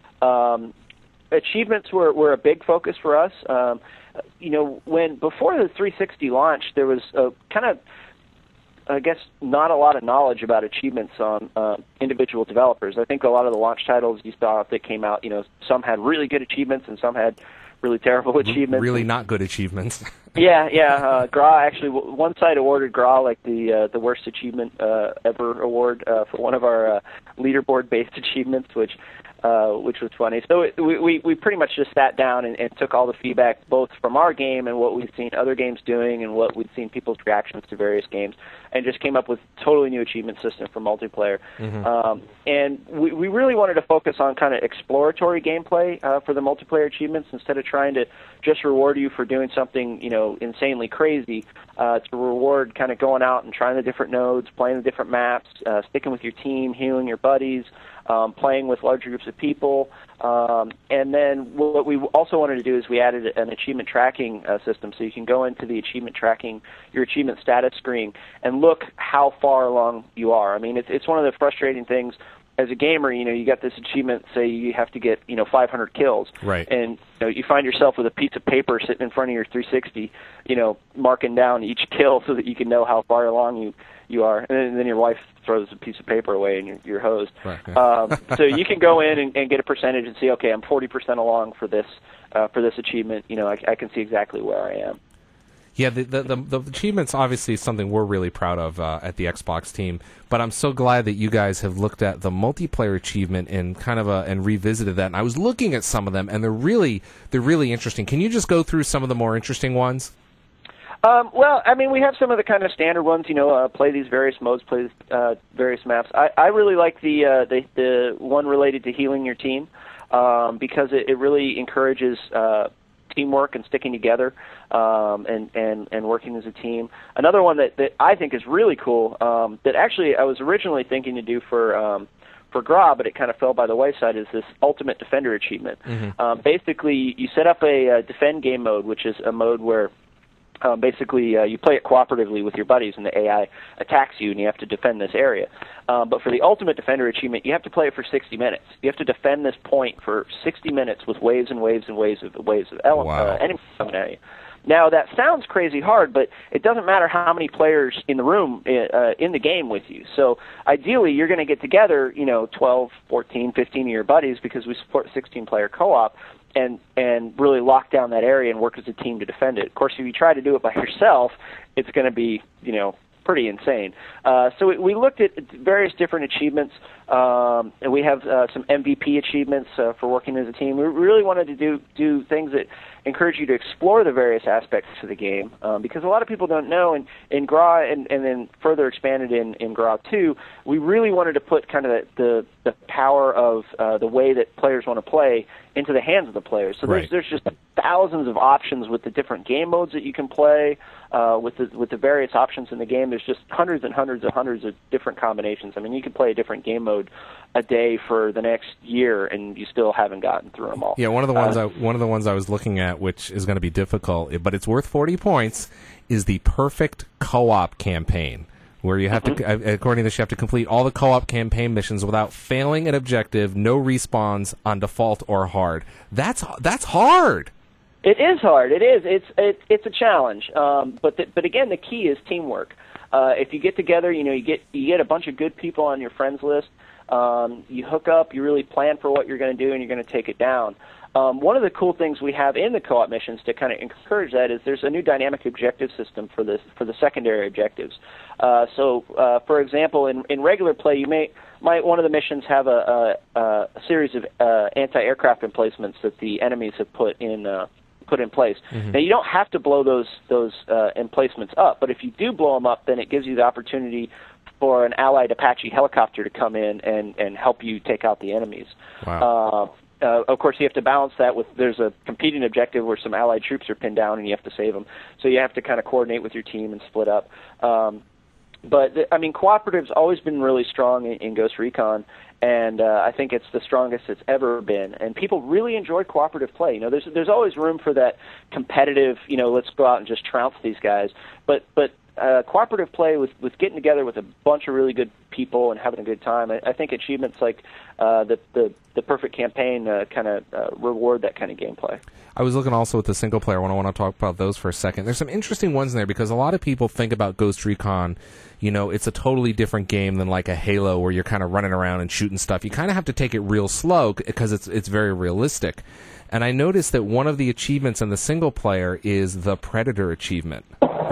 [SPEAKER 3] Um, achievements were, were a big focus for us. Um, you know, when before the three sixty launched, there was a kind of, I guess, not a lot of knowledge about achievements on uh, individual developers. I think a lot of the launch titles you saw that came out, you know, some had really good achievements and some had really terrible achievements.
[SPEAKER 1] Really not good achievements.
[SPEAKER 3] yeah, yeah. Uh, G R A actually, w- one side awarded G R A like the uh, the worst achievement uh, ever award uh, for one of our uh, leaderboard-based achievements, which uh, which was funny. So it, we, we we pretty much just sat down and, and took all the feedback, both from our game and what we've seen other games doing, and what we've seen people's reactions to various games, and just came up with a totally new achievement system for multiplayer. Mm-hmm. Um, and we, we really wanted to focus on kind of exploratory gameplay uh, for the multiplayer achievements instead of trying to just reward you for doing something, you know, insanely crazy. Uh, to reward kind of going out and trying the different nodes, playing the different maps, uh, sticking with your team, healing your buddies, um, playing with larger groups of people. Um, and then what we also wanted to do is we added an achievement tracking uh, system, so you can go into the achievement tracking, your achievement status screen, and look how far along you are. I mean, it's it's one of the frustrating things as a gamer. You know, you got this achievement, say you have to get, you know, five hundred kills,
[SPEAKER 1] right?
[SPEAKER 3] And you know, you find yourself with a piece of paper sitting in front of your three sixty, you know, marking down each kill so that you can know how far along you you are, and then, and then your wife throws a piece of paper away and you're, you're hosed. Right, yeah. um, so you can go in and, and get a percentage and see, okay, I'm forty percent along for this uh, for this achievement. You know, I, I can see exactly where I am.
[SPEAKER 1] Yeah, the, the the the achievements obviously is something we're really proud of uh, at the Xbox team. But I'm so glad that you guys have looked at the multiplayer achievement and kind of uh, and revisited that. And I was looking at some of them, and they're really they're really interesting. Can you just go through some of the more interesting ones?
[SPEAKER 3] Um, well, I mean, we have some of the kind of standard ones. You know, uh, play these various modes, play these, uh, various maps. I, I really like the, uh, the the one related to healing your team um, because it, it really encourages Uh, teamwork and sticking together um, and, and, and working as a team. Another one that, that I think is really cool um, that actually I was originally thinking to do for um, for G R A, but it kind of fell by the wayside, is this Ultimate Defender achievement. Mm-hmm. Um, basically, you set up a, a defend game mode, which is a mode where Um, basically, uh, you play it cooperatively with your buddies, and the A I attacks you, and you have to defend this area. Um, but for the Ultimate Defender achievement, you have to play it for sixty minutes. You have to defend this point for sixty minutes with waves and waves and waves of waves of ele-
[SPEAKER 1] Wow.
[SPEAKER 3] uh, enemies coming at you. Now, that sounds crazy hard, but it doesn't matter how many players in the room uh, in the game with you. So ideally, you're going to get together, you know, twelve, fourteen, fifteen of your buddies, because we support sixteen-player co-op, and and really lock down that area and work as a team to defend it. Of course, if you try to do it by yourself, it's going to be, you know, pretty insane. Uh, so we, we looked at various different achievements, um, and we have uh, some M V P achievements uh, for working as a team. We really wanted to do do things that encourage you to explore the various aspects of the game, um, because a lot of people don't know. And in G R A, and, and then further expanded in, in G R A two, we really wanted to put kind of the, the, the power of uh, the way that players want to play into the hands of the players. So
[SPEAKER 1] Right.
[SPEAKER 3] there's, there's just thousands of options with the different game modes that you can play, uh, with the with the various options in the game. There's just hundreds and hundreds and hundreds of different combinations. I mean, you can play a different game mode a day for the next year, and you still haven't gotten through them all.
[SPEAKER 4] Yeah, one of the ones
[SPEAKER 3] Uh,
[SPEAKER 4] I, one of the ones I was looking at, which is going to be difficult, but it's worth forty points, is the perfect co-op campaign, where you have
[SPEAKER 3] Mm-hmm.
[SPEAKER 4] to, according to this, you have to complete all the co-op campaign missions without failing an objective, no respawns on default or hard. That's that's hard.
[SPEAKER 3] It is hard. It is. It's it, it's a challenge. Um, but the, but again, the key is teamwork. Uh, if you get together, you know, you get you get a bunch of good people on your friends list. Um, you hook up. You really plan for what you're going to do, and you're going to take it down. Um, one of the cool things we have in the co-op missions to kind of encourage that is there's a new dynamic objective system for the for the secondary objectives. Uh, so, uh, for example, in in regular play, you may might one of the missions have a a, a series of uh, anti-aircraft emplacements that the enemies have put in. Uh, put in place. Mm-hmm. Now, you don't have to blow those those uh, emplacements up, but if you do blow them up, then it gives you the opportunity for an allied Apache helicopter to come in and, and help you take out the enemies.
[SPEAKER 4] Wow.
[SPEAKER 3] Uh, uh, of course, you have to balance that with, there's a competing objective where some allied troops are pinned down and you have to save them. So you have to kind of coordinate with your team and split up. Um, but, I mean, cooperative's always been really strong in, in Ghost Recon, and uh, I think it's the strongest it's ever been. And people really enjoy cooperative play. You know, there's there's always room for that competitive, you know, let's go out and just trounce these guys. But but uh, cooperative play with, with getting together with a bunch of really good people and having a good time, I, I think achievements like uh, the, the the perfect campaign uh, kind of uh, reward that kind of gameplay.
[SPEAKER 4] I was looking also at the single player one. I want to talk about those for a second. There's some interesting ones in there because a lot of people think about Ghost Recon, you know, it's a totally different game than like a Halo where you're kind of running around and shooting stuff. You kind of have to take it real slow because it's it's very realistic. And I noticed that one of the achievements in the single player is the Predator achievement,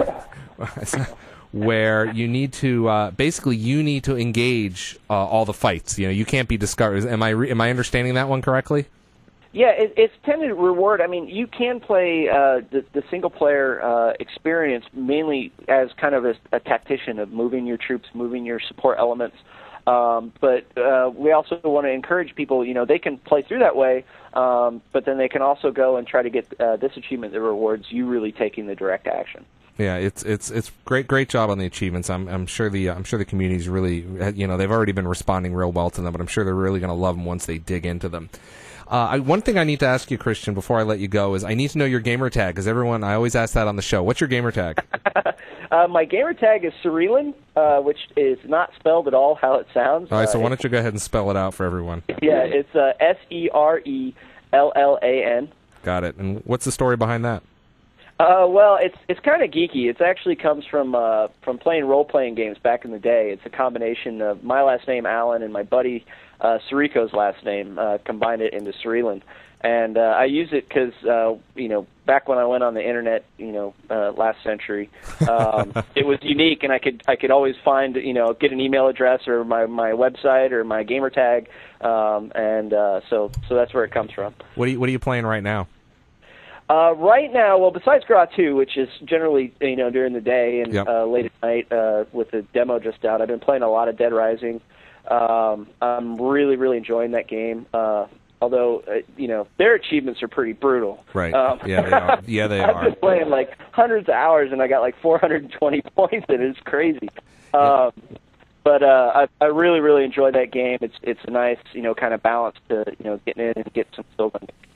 [SPEAKER 4] where you need to uh, basically you need to engage uh, all the fights. You know, you can't be discovered. Am I re- am I understanding that one correctly?
[SPEAKER 3] Yeah, it, it's tended to reward. I mean, you can play uh, the, the single-player uh, experience mainly as kind of a, a tactician of moving your troops, moving your support elements. Um, but uh, we also want to encourage people, you know, they can play through that way, um, but then they can also go and try to get uh, this achievement that rewards you really taking the direct action.
[SPEAKER 4] Yeah, it's it's it's great great job on the achievements. I'm I'm sure the I'm sure the community's really, you know, they've already been responding real well to them, but I'm sure they're really going to love them once they dig into them. Uh, I, one thing I need to ask you, Christian, before I let you go is I need to know your gamer tag, because everyone, I always ask that on the show. What's your gamer tag?
[SPEAKER 3] uh, my gamer tag is Cerelan, uh, which is not spelled at all how it sounds.
[SPEAKER 4] All right, so
[SPEAKER 3] uh,
[SPEAKER 4] why don't you go ahead and spell it out for everyone?
[SPEAKER 3] Yeah, it's uh, S E R E L L A N.
[SPEAKER 4] Got it. And what's the story behind that?
[SPEAKER 3] Uh, well, it's it's kind of geeky. It actually comes from uh, from playing role-playing games back in the day. It's a combination of my last name, Alan, and my buddy uh, Sariko's last name, uh, combined it into Cerelan. And uh, I use it because, uh, you know, back when I went on the internet, you know, uh, last century, um, it was unique, and I could I could always find, you know, get an email address or my, my website or my gamer tag, um, and uh, so so that's where it comes from.
[SPEAKER 4] What are you What are you playing right now?
[SPEAKER 3] Uh, right now, well, besides G R A two, which is generally, you know, during the day and
[SPEAKER 4] Yep.
[SPEAKER 3] uh, late at night uh, with the demo just out, I've been playing a lot of Dead Rising. Um, I'm really, really enjoying that game. Uh, although, uh, you know, their achievements are pretty brutal.
[SPEAKER 4] Right.
[SPEAKER 3] Um,
[SPEAKER 4] Yeah, they are. Yeah, they
[SPEAKER 3] I've
[SPEAKER 4] are.
[SPEAKER 3] been playing like hundreds of hours, and I got like four hundred twenty points in it. It's crazy. Um, but uh, I, I really, really enjoy that game. It's it's a nice, you know, kind of balance to, you know, getting in and get some skills on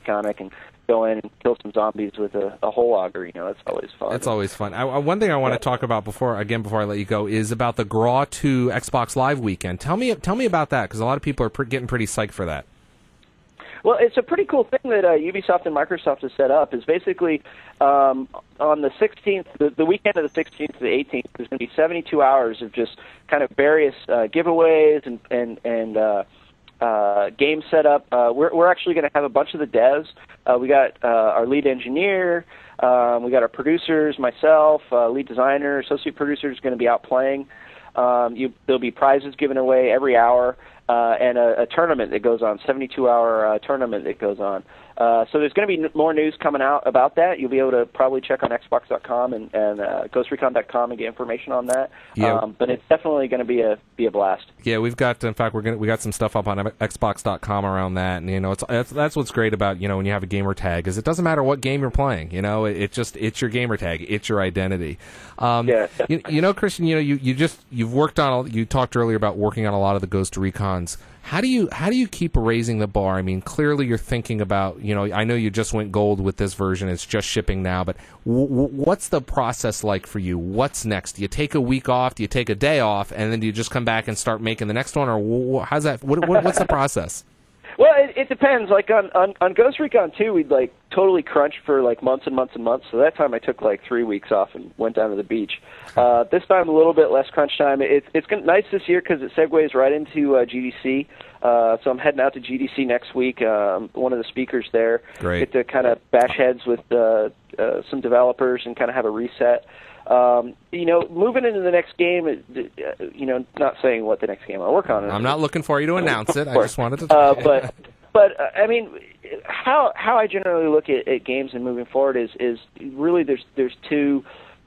[SPEAKER 3] Recon, I can go in and kill some zombies with a, a hole auger. You know, that's always fun.
[SPEAKER 4] It's always fun. I, I, one thing I want to talk about before, again, before I let you go, is about the G R A W two Xbox Live weekend. Tell me, tell me about that, because a lot of people are pr- getting pretty psyched for that.
[SPEAKER 3] Well, it's a pretty cool thing that uh, Ubisoft and Microsoft has set up. Is basically um, on the sixteenth, the, the weekend of the sixteenth to the eighteenth, there's going to be seventy-two hours of just kind of various uh, giveaways and and and uh, uh, game setup. Uh, we're we're actually going to have a bunch of the devs. Uh, we got uh, our lead engineer. Um, we got our producers, myself, uh, lead designer, associate producer is going to be out playing. Um, you, there'll be prizes given away every hour. Uh, and a, a tournament that goes on, seventy-two hour uh, tournament that goes on. Uh, so there's going to be n- more news coming out about that. You'll be able to probably check on Xbox dot com and, and uh, Ghost Recon dot com and get information on that.
[SPEAKER 4] Yeah.
[SPEAKER 3] Um, but it's definitely going to be a be a blast.
[SPEAKER 4] Yeah, we've got, in fact, we're gonna we got some stuff up on Xbox dot com around that, and you know, it's that's, that's what's great about, you know, when you have a gamer tag, is it doesn't matter what game you're playing. You know, it, it just it's your gamer tag, it's your identity. Um,
[SPEAKER 3] yeah.
[SPEAKER 4] you, you know, Christian, you know, you, you just you've worked on. You talked earlier about working on a lot of the Ghost Recons. How do you how do you keep raising the bar? I mean, clearly you're thinking about, you know, I know you just went gold with this version. It's just shipping now, but w- w- what's the process like for you? What's next? Do you take a week off? Do you take a day off, and then do you just come back and start making the next one, or w- how's that? What, what, what's the process?
[SPEAKER 3] Well, it, it depends. Like on, on, on Ghost Recon two, we'd like totally crunch for like months and months and months. So that time I took like three weeks off and went down to the beach. Uh, this time a little bit less crunch time. It's it's gonna, nice this year because it segues right into uh, G D C. Uh, so I'm heading out to G D C next week. Um, one of the speakers there.
[SPEAKER 4] Great.
[SPEAKER 3] Get to kind of bash heads with uh, uh, some developers and kind of have a reset. Um, you know, moving into the next game, uh, you know, not saying what the next game I work on is.
[SPEAKER 4] I'm not looking for you to announce it. I just wanted to.
[SPEAKER 3] Uh, but, but uh, I mean, how how I generally look at, at games and moving forward is is really there's there's two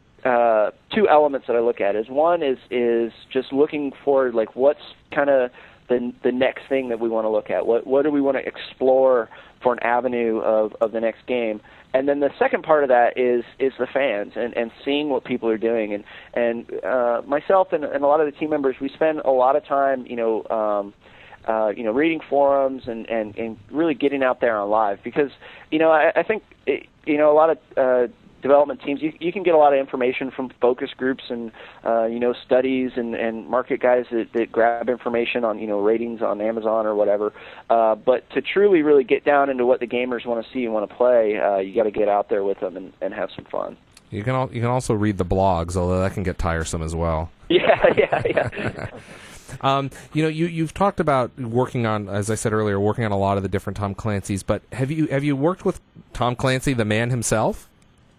[SPEAKER 3] uh, two elements that I look at. Is one is is just looking forward, like what's kind of the the next thing that we want to look at. What what do we want to explore for an avenue of, of the next game? And then the second part of that is is the fans and, and seeing what people are doing. And and uh, myself and, and a lot of the team members, we spend a lot of time, you know, um, uh, you know, reading forums and, and, and really getting out there on live because, you know, I, I think it, you know a lot of uh, development teams, you, you can get a lot of information from focus groups and, uh, you know, studies and, and market guys that, that grab information on, you know, ratings on Amazon or whatever. Uh, but to truly really get down into what the gamers want to see and want to play, uh, you got to get out there with them and, and have some fun.
[SPEAKER 4] You can al- you can also read the blogs, although that can get tiresome as well.
[SPEAKER 3] Yeah, yeah, yeah.
[SPEAKER 4] um, you know, you you've talked about working on, as I said earlier, working on a lot of the different Tom Clancy's. But have you have you worked with Tom Clancy, the man himself?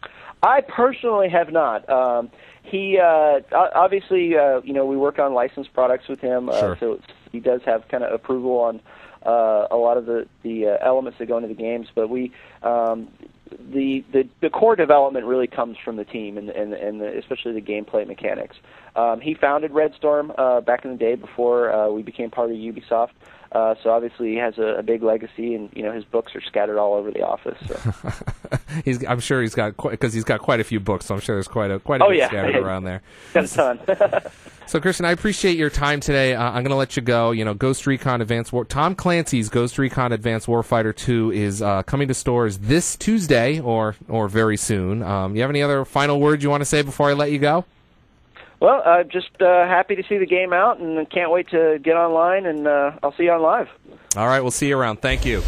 [SPEAKER 3] I personally have not. Um, he uh, obviously, uh, you know, we work on licensed products with him, uh,
[SPEAKER 4] Sure.
[SPEAKER 3] so it's, he does have kind of approval on uh, a lot of the the uh, elements that go into the games. But we, um, the, the the core development really comes from the team and and, and the, especially the gameplay mechanics. Um, he founded Red Storm uh, back in the day before uh, we became part of Ubisoft. Uh, so obviously he has a, a big legacy, and you know his books are scattered all over the office. So.
[SPEAKER 4] he's, I'm sure he's got because he's got quite a few books. So I'm sure there's quite a quite a
[SPEAKER 3] oh,
[SPEAKER 4] bit
[SPEAKER 3] yeah.
[SPEAKER 4] scattered around there.
[SPEAKER 3] Got a ton.
[SPEAKER 4] So, Christian, I appreciate your time today. Uh, I'm going to let you go. You know, Ghost Recon Advanced War. Tom Clancy's Ghost Recon Advanced Warfighter two is uh, coming to stores this Tuesday, or or very soon. Um, you have any other final words you want to say before I let you go?
[SPEAKER 3] Well, uh, just uh, happy to see the game out, and can't wait to get online, and uh, I'll see you on live.
[SPEAKER 4] All right, we'll see you around. Thank you.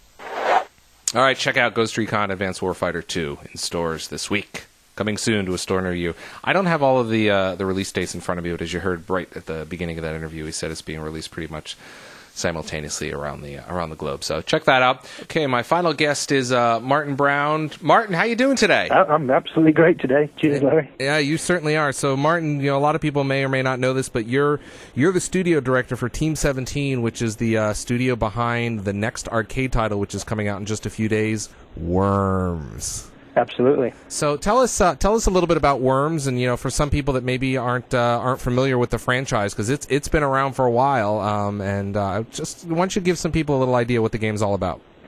[SPEAKER 4] All right, check out Ghost Recon Advanced Warfighter two in stores this week. Coming soon to a store near you. I don't have all of the uh, the release dates in front of you, but as you heard right at the beginning of that interview, he said it's being released pretty much simultaneously around the uh, around the globe. So check that out. Okay, my final guest is uh, Martin Brown. Martin, how you doing today?
[SPEAKER 5] I'm absolutely great today. Cheers, Larry.
[SPEAKER 4] Yeah, you certainly are. So, Martin, you know, a lot of people may or may not know this, but you're you're the studio director for Team seventeen, which is the uh, studio behind the next arcade title, which is coming out in just a few days, Worms.
[SPEAKER 5] Absolutely.
[SPEAKER 4] So tell us uh, tell us a little bit about Worms, and you know, for some people that maybe aren't uh, aren't familiar with the franchise, because it's it's been around for a while, um, and uh, just why don't you give some people a little idea what the game's all about?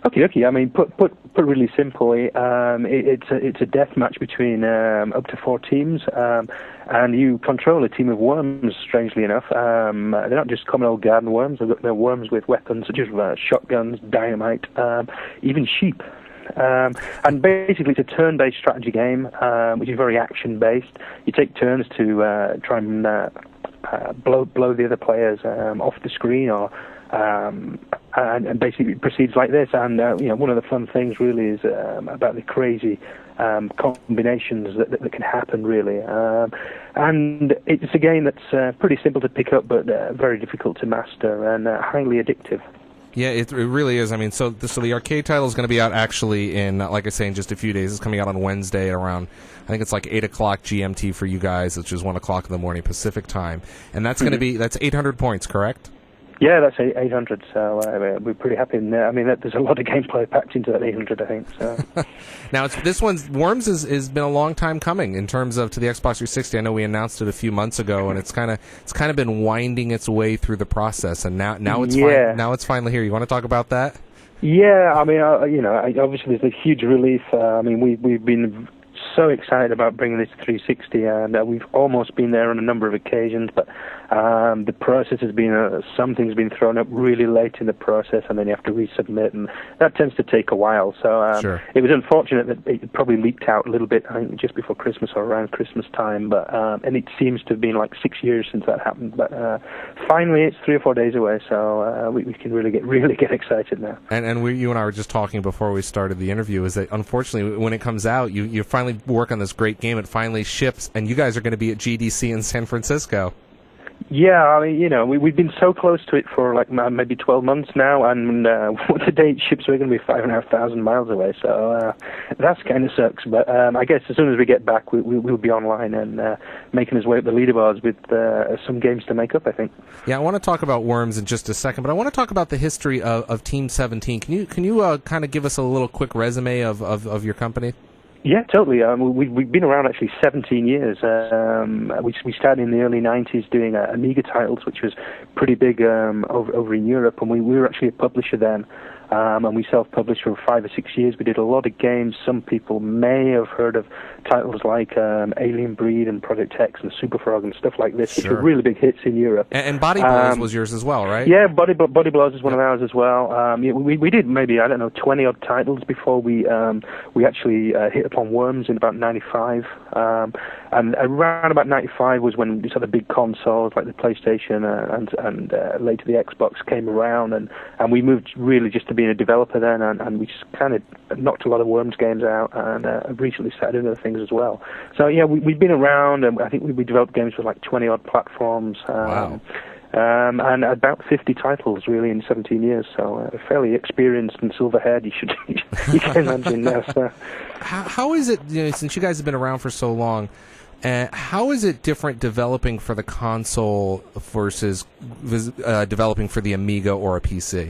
[SPEAKER 5] Okay, okay. I mean, put put put really simply, um, it, it's a it's a death match between um, up to four teams, um, and you control a team of worms. Strangely enough, um, they're not just common old garden worms. They've got they're worms with weapons such as uh, shotguns, dynamite, um, even sheep. Um, and basically, it's a turn-based strategy game, um, which is very action-based. You take turns to uh, try and uh, uh, blow blow the other players um, off the screen, or Um, and, and basically it proceeds like this. And uh, you know, one of the fun things really is um, about the crazy um, combinations that, that, that can happen, really. Um, and it's a game that's uh, pretty simple to pick up, but uh, very difficult to master and uh, highly addictive.
[SPEAKER 4] Yeah, it, it really is. I mean, so the, so the arcade title is going to be out actually in, like I say, in just a few days. It's coming out on Wednesday around, I think it's like eight o'clock G M T for you guys, which is one o'clock in the morning Pacific time. And that's going to be, that's eight hundred points, correct?
[SPEAKER 5] Yeah, that's eight hundred, so uh, we're pretty happy. In there. I mean, there's a lot of gameplay packed into that eight hundred, I think. So.
[SPEAKER 4] Now, it's, this one's, Worms has, has been a long time coming in terms of to the Xbox three sixty. I know we announced it a few months ago, and it's kind of it's kind of been winding its way through the process, and now now it's
[SPEAKER 5] yeah.
[SPEAKER 4] fin- now it's finally here. You want to talk about that?
[SPEAKER 5] Yeah, I mean, uh, you know, obviously there's a huge relief. Uh, I mean, we we've been so excited about bringing this to three sixty, and uh, we've almost been there on a number of occasions, but um, the process has been, uh, something's been thrown up really late in the process, and then you have to resubmit, and that tends to take a while. So um,
[SPEAKER 4] sure.
[SPEAKER 5] It was unfortunate that it probably leaked out a little bit, I think, just before Christmas or around Christmas time, but um, and it seems to have been like six years since that happened. But uh, finally, it's three or four days away, so uh, we, we can really get really get excited now.
[SPEAKER 4] And and we, you and I were just talking before we started the interview, is that unfortunately, when it comes out, you you finally work on this great game, it finally ships, and you guys are going to be at G D C in San Francisco.
[SPEAKER 5] Yeah, I mean, you know, we, we've been so close to it for like maybe twelve months now, and uh, the day it ships, we're going to be five and a half thousand miles away, so uh, that's kind of sucks. But um, I guess as soon as we get back, we, we, we'll be online and uh, making his way up the leaderboards with uh, some games to make up, I think.
[SPEAKER 4] Yeah, I want to talk about Worms in just a second, but I want to talk about the history of, of Team seventeen. Can you can you uh, kind of give us a little quick resume of, of, of your company?
[SPEAKER 5] Yeah, totally. Um, we, we've been around actually seventeen years. Um, we, we started in the early nineties doing uh, Amiga titles, which was pretty big um, over, over in Europe, and we, we were actually a publisher then. Um, and we self-published for five or six years. We did a lot of games. Some people may have heard of titles like um, Alien Breed and Project X and Super Frog and stuff like this,
[SPEAKER 4] sure.
[SPEAKER 5] which were really big hits in Europe.
[SPEAKER 4] And, and Body Blows
[SPEAKER 5] um,
[SPEAKER 4] was yours as well, right?
[SPEAKER 5] Yeah, Body, Body Blows is one of ours as well. Um, yeah, we, we did maybe, I don't know, twenty-odd titles before we um, we actually uh, hit upon Worms in about ninety-five. Um, and around about ninety-five was when we saw the big consoles like the PlayStation uh, and, and uh, later the Xbox came around, and, and we moved really just to being a developer then, and, and we just kind of knocked a lot of Worms games out, and uh, recently started doing other things as well. So yeah, we, we've been around, and I think we, we developed games for like twenty-odd platforms. Um,
[SPEAKER 4] wow.
[SPEAKER 5] Um, and about fifty titles, really, in seventeen years. So uh, fairly experienced and silver-haired, you should you can imagine now. So.
[SPEAKER 4] How, how is it, you know, since you guys have been around for so long, uh, how is it different developing for the console versus uh, developing for the Amiga or a P C?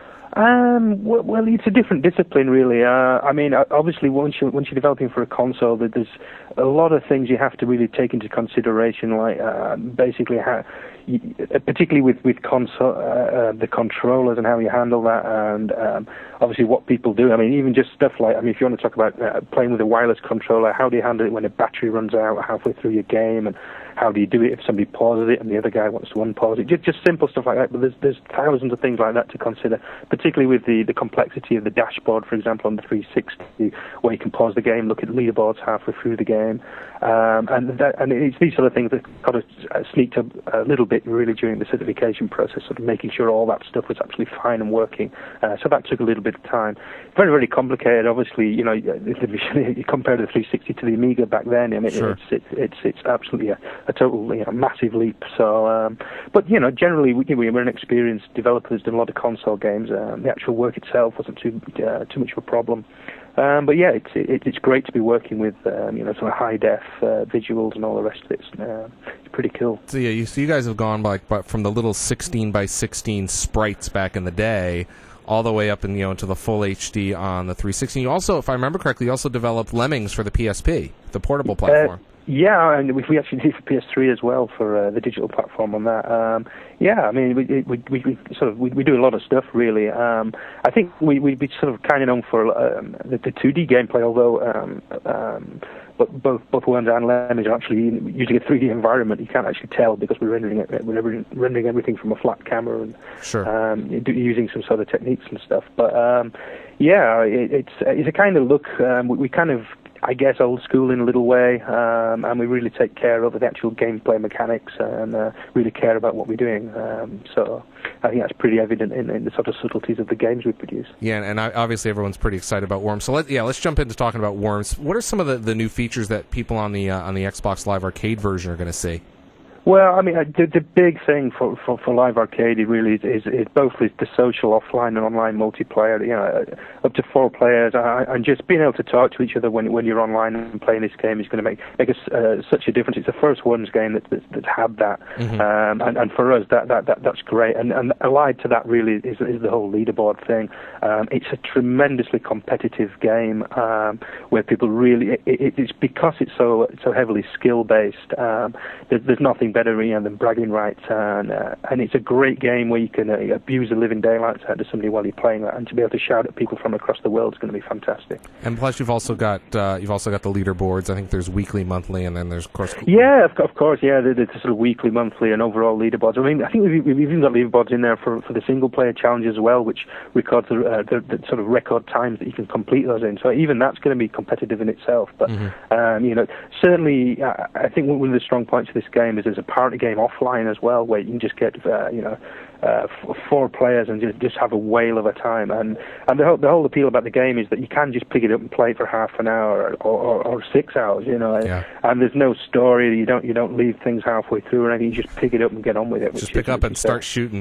[SPEAKER 5] Um, well, well, it's a different discipline, really. Uh, I mean, obviously, once you're, once you're developing for a console, there's a lot of things you have to really take into consideration, like uh, basically how, you, particularly with with console, uh, uh, the controllers and how you handle that, and um, obviously what people do. I mean, even just stuff like, I mean, if you want to talk about uh, playing with a wireless controller, how do you handle it when a battery runs out halfway through your game, and how do you do it if somebody pauses it and the other guy wants to unpause it? Just, just simple stuff like that, but there's there's thousands of things like that to consider, particularly with the, the complexity of the dashboard, for example, on the three sixty, where you can pause the game, look at leaderboards halfway through the game, um, and that, and it's these sort of things that got us uh, sneaked up a little bit, really, during the certification process, sort of making sure all that stuff was actually fine and working. Uh, so that took a little bit of time. Very, very complicated, obviously. You know, you compare the three sixty to the Amiga back then, I mean,
[SPEAKER 4] sure. it's,
[SPEAKER 5] it's, it's, it's absolutely a a total, you know, massive leap. So, um, but you know, generally we, we were an experienced developer who's done a lot of console games. Um, the actual work itself wasn't too uh, too much of a problem. Um, but yeah, it's it, it's great to be working with um, you know, sort of high def uh, visuals and all the rest of it. It's, uh, it's pretty cool.
[SPEAKER 4] So yeah, you, so you guys have gone like from the little sixteen by sixteen sprites back in the day, all the way up in, you know, into the full H D on the three sixty. You also, if I remember correctly, you also developed Lemmings for the P S P, the portable platform.
[SPEAKER 5] Uh, Yeah, and we, we actually did for P S three as well for uh, the digital platform on that. Um, yeah, I mean, we, we, we, we sort of we, we do a lot of stuff really. Um, I think we we'd be sort of kind of known for um, the, the two D gameplay, although um, um, but both both Worms and Lemons are actually using a three D environment. You can't actually tell because we're rendering it, we're rendering everything from a flat camera and
[SPEAKER 4] sure.
[SPEAKER 5] um, using some sort of techniques and stuff. But um, yeah, it, it's it's a kind of look. Um, we, we kind of. I guess old school in a little way, um, and we really take care of the actual gameplay mechanics and uh, really care about what we're doing. Um, so I think that's pretty evident in, in the sort of subtleties of the games we produce.
[SPEAKER 4] Yeah, and I, obviously everyone's pretty excited about Worms. So let, yeah, let's jump into talking about Worms. What are some of the, the new features that people on the uh, on the Xbox Live Arcade version are going to see?
[SPEAKER 5] Well, I mean, uh, the, the big thing for, for, for Live Arcade really is, is, is both the, the social offline and online multiplayer. You know, up to four players, uh, and just being able to talk to each other when when you're online and playing this game is going to make make us, uh, such a difference. It's the first Worms game that, that's, that's had that,
[SPEAKER 4] mm-hmm.
[SPEAKER 5] um, and, and for us, that, that, that that's great. And, and allied to that, really, is, is the whole leaderboard thing. Um, it's a tremendously competitive game um, where people really. It, it, it's because it's so so heavily skill based. Um, there's, there's nothing better, you know, than bragging rights, and uh, and it's a great game where you can uh, abuse the living daylights out of somebody while you're playing that, and to be able to shout at people from across the world is going to be fantastic.
[SPEAKER 4] And plus, you've also got uh, you've also got the leaderboards. I think there's weekly, monthly, and then there's of course.
[SPEAKER 5] Yeah, of, of course, yeah, the, the sort of weekly, monthly, and overall leaderboards. I mean, I think we've, we've even got leaderboards in there for, for the single player challenge as well, which records the, uh, the, the sort of record times that you can complete those in. So even that's going to be competitive in itself. But
[SPEAKER 4] mm-hmm.
[SPEAKER 5] um, you know, certainly, uh, I think one of the strong points of this game is there's a party game offline as well, where you can just get uh, you know uh, f- four players and just, just have a whale of a time. And and the whole, the whole appeal about the game is that you can just pick it up and play it for half an hour or, or, or six hours, you know.
[SPEAKER 4] Yeah.
[SPEAKER 5] And there's no story. You don't you don't leave things halfway through or anything. You just pick it up and get on with it.
[SPEAKER 4] Just pick up and start shooting.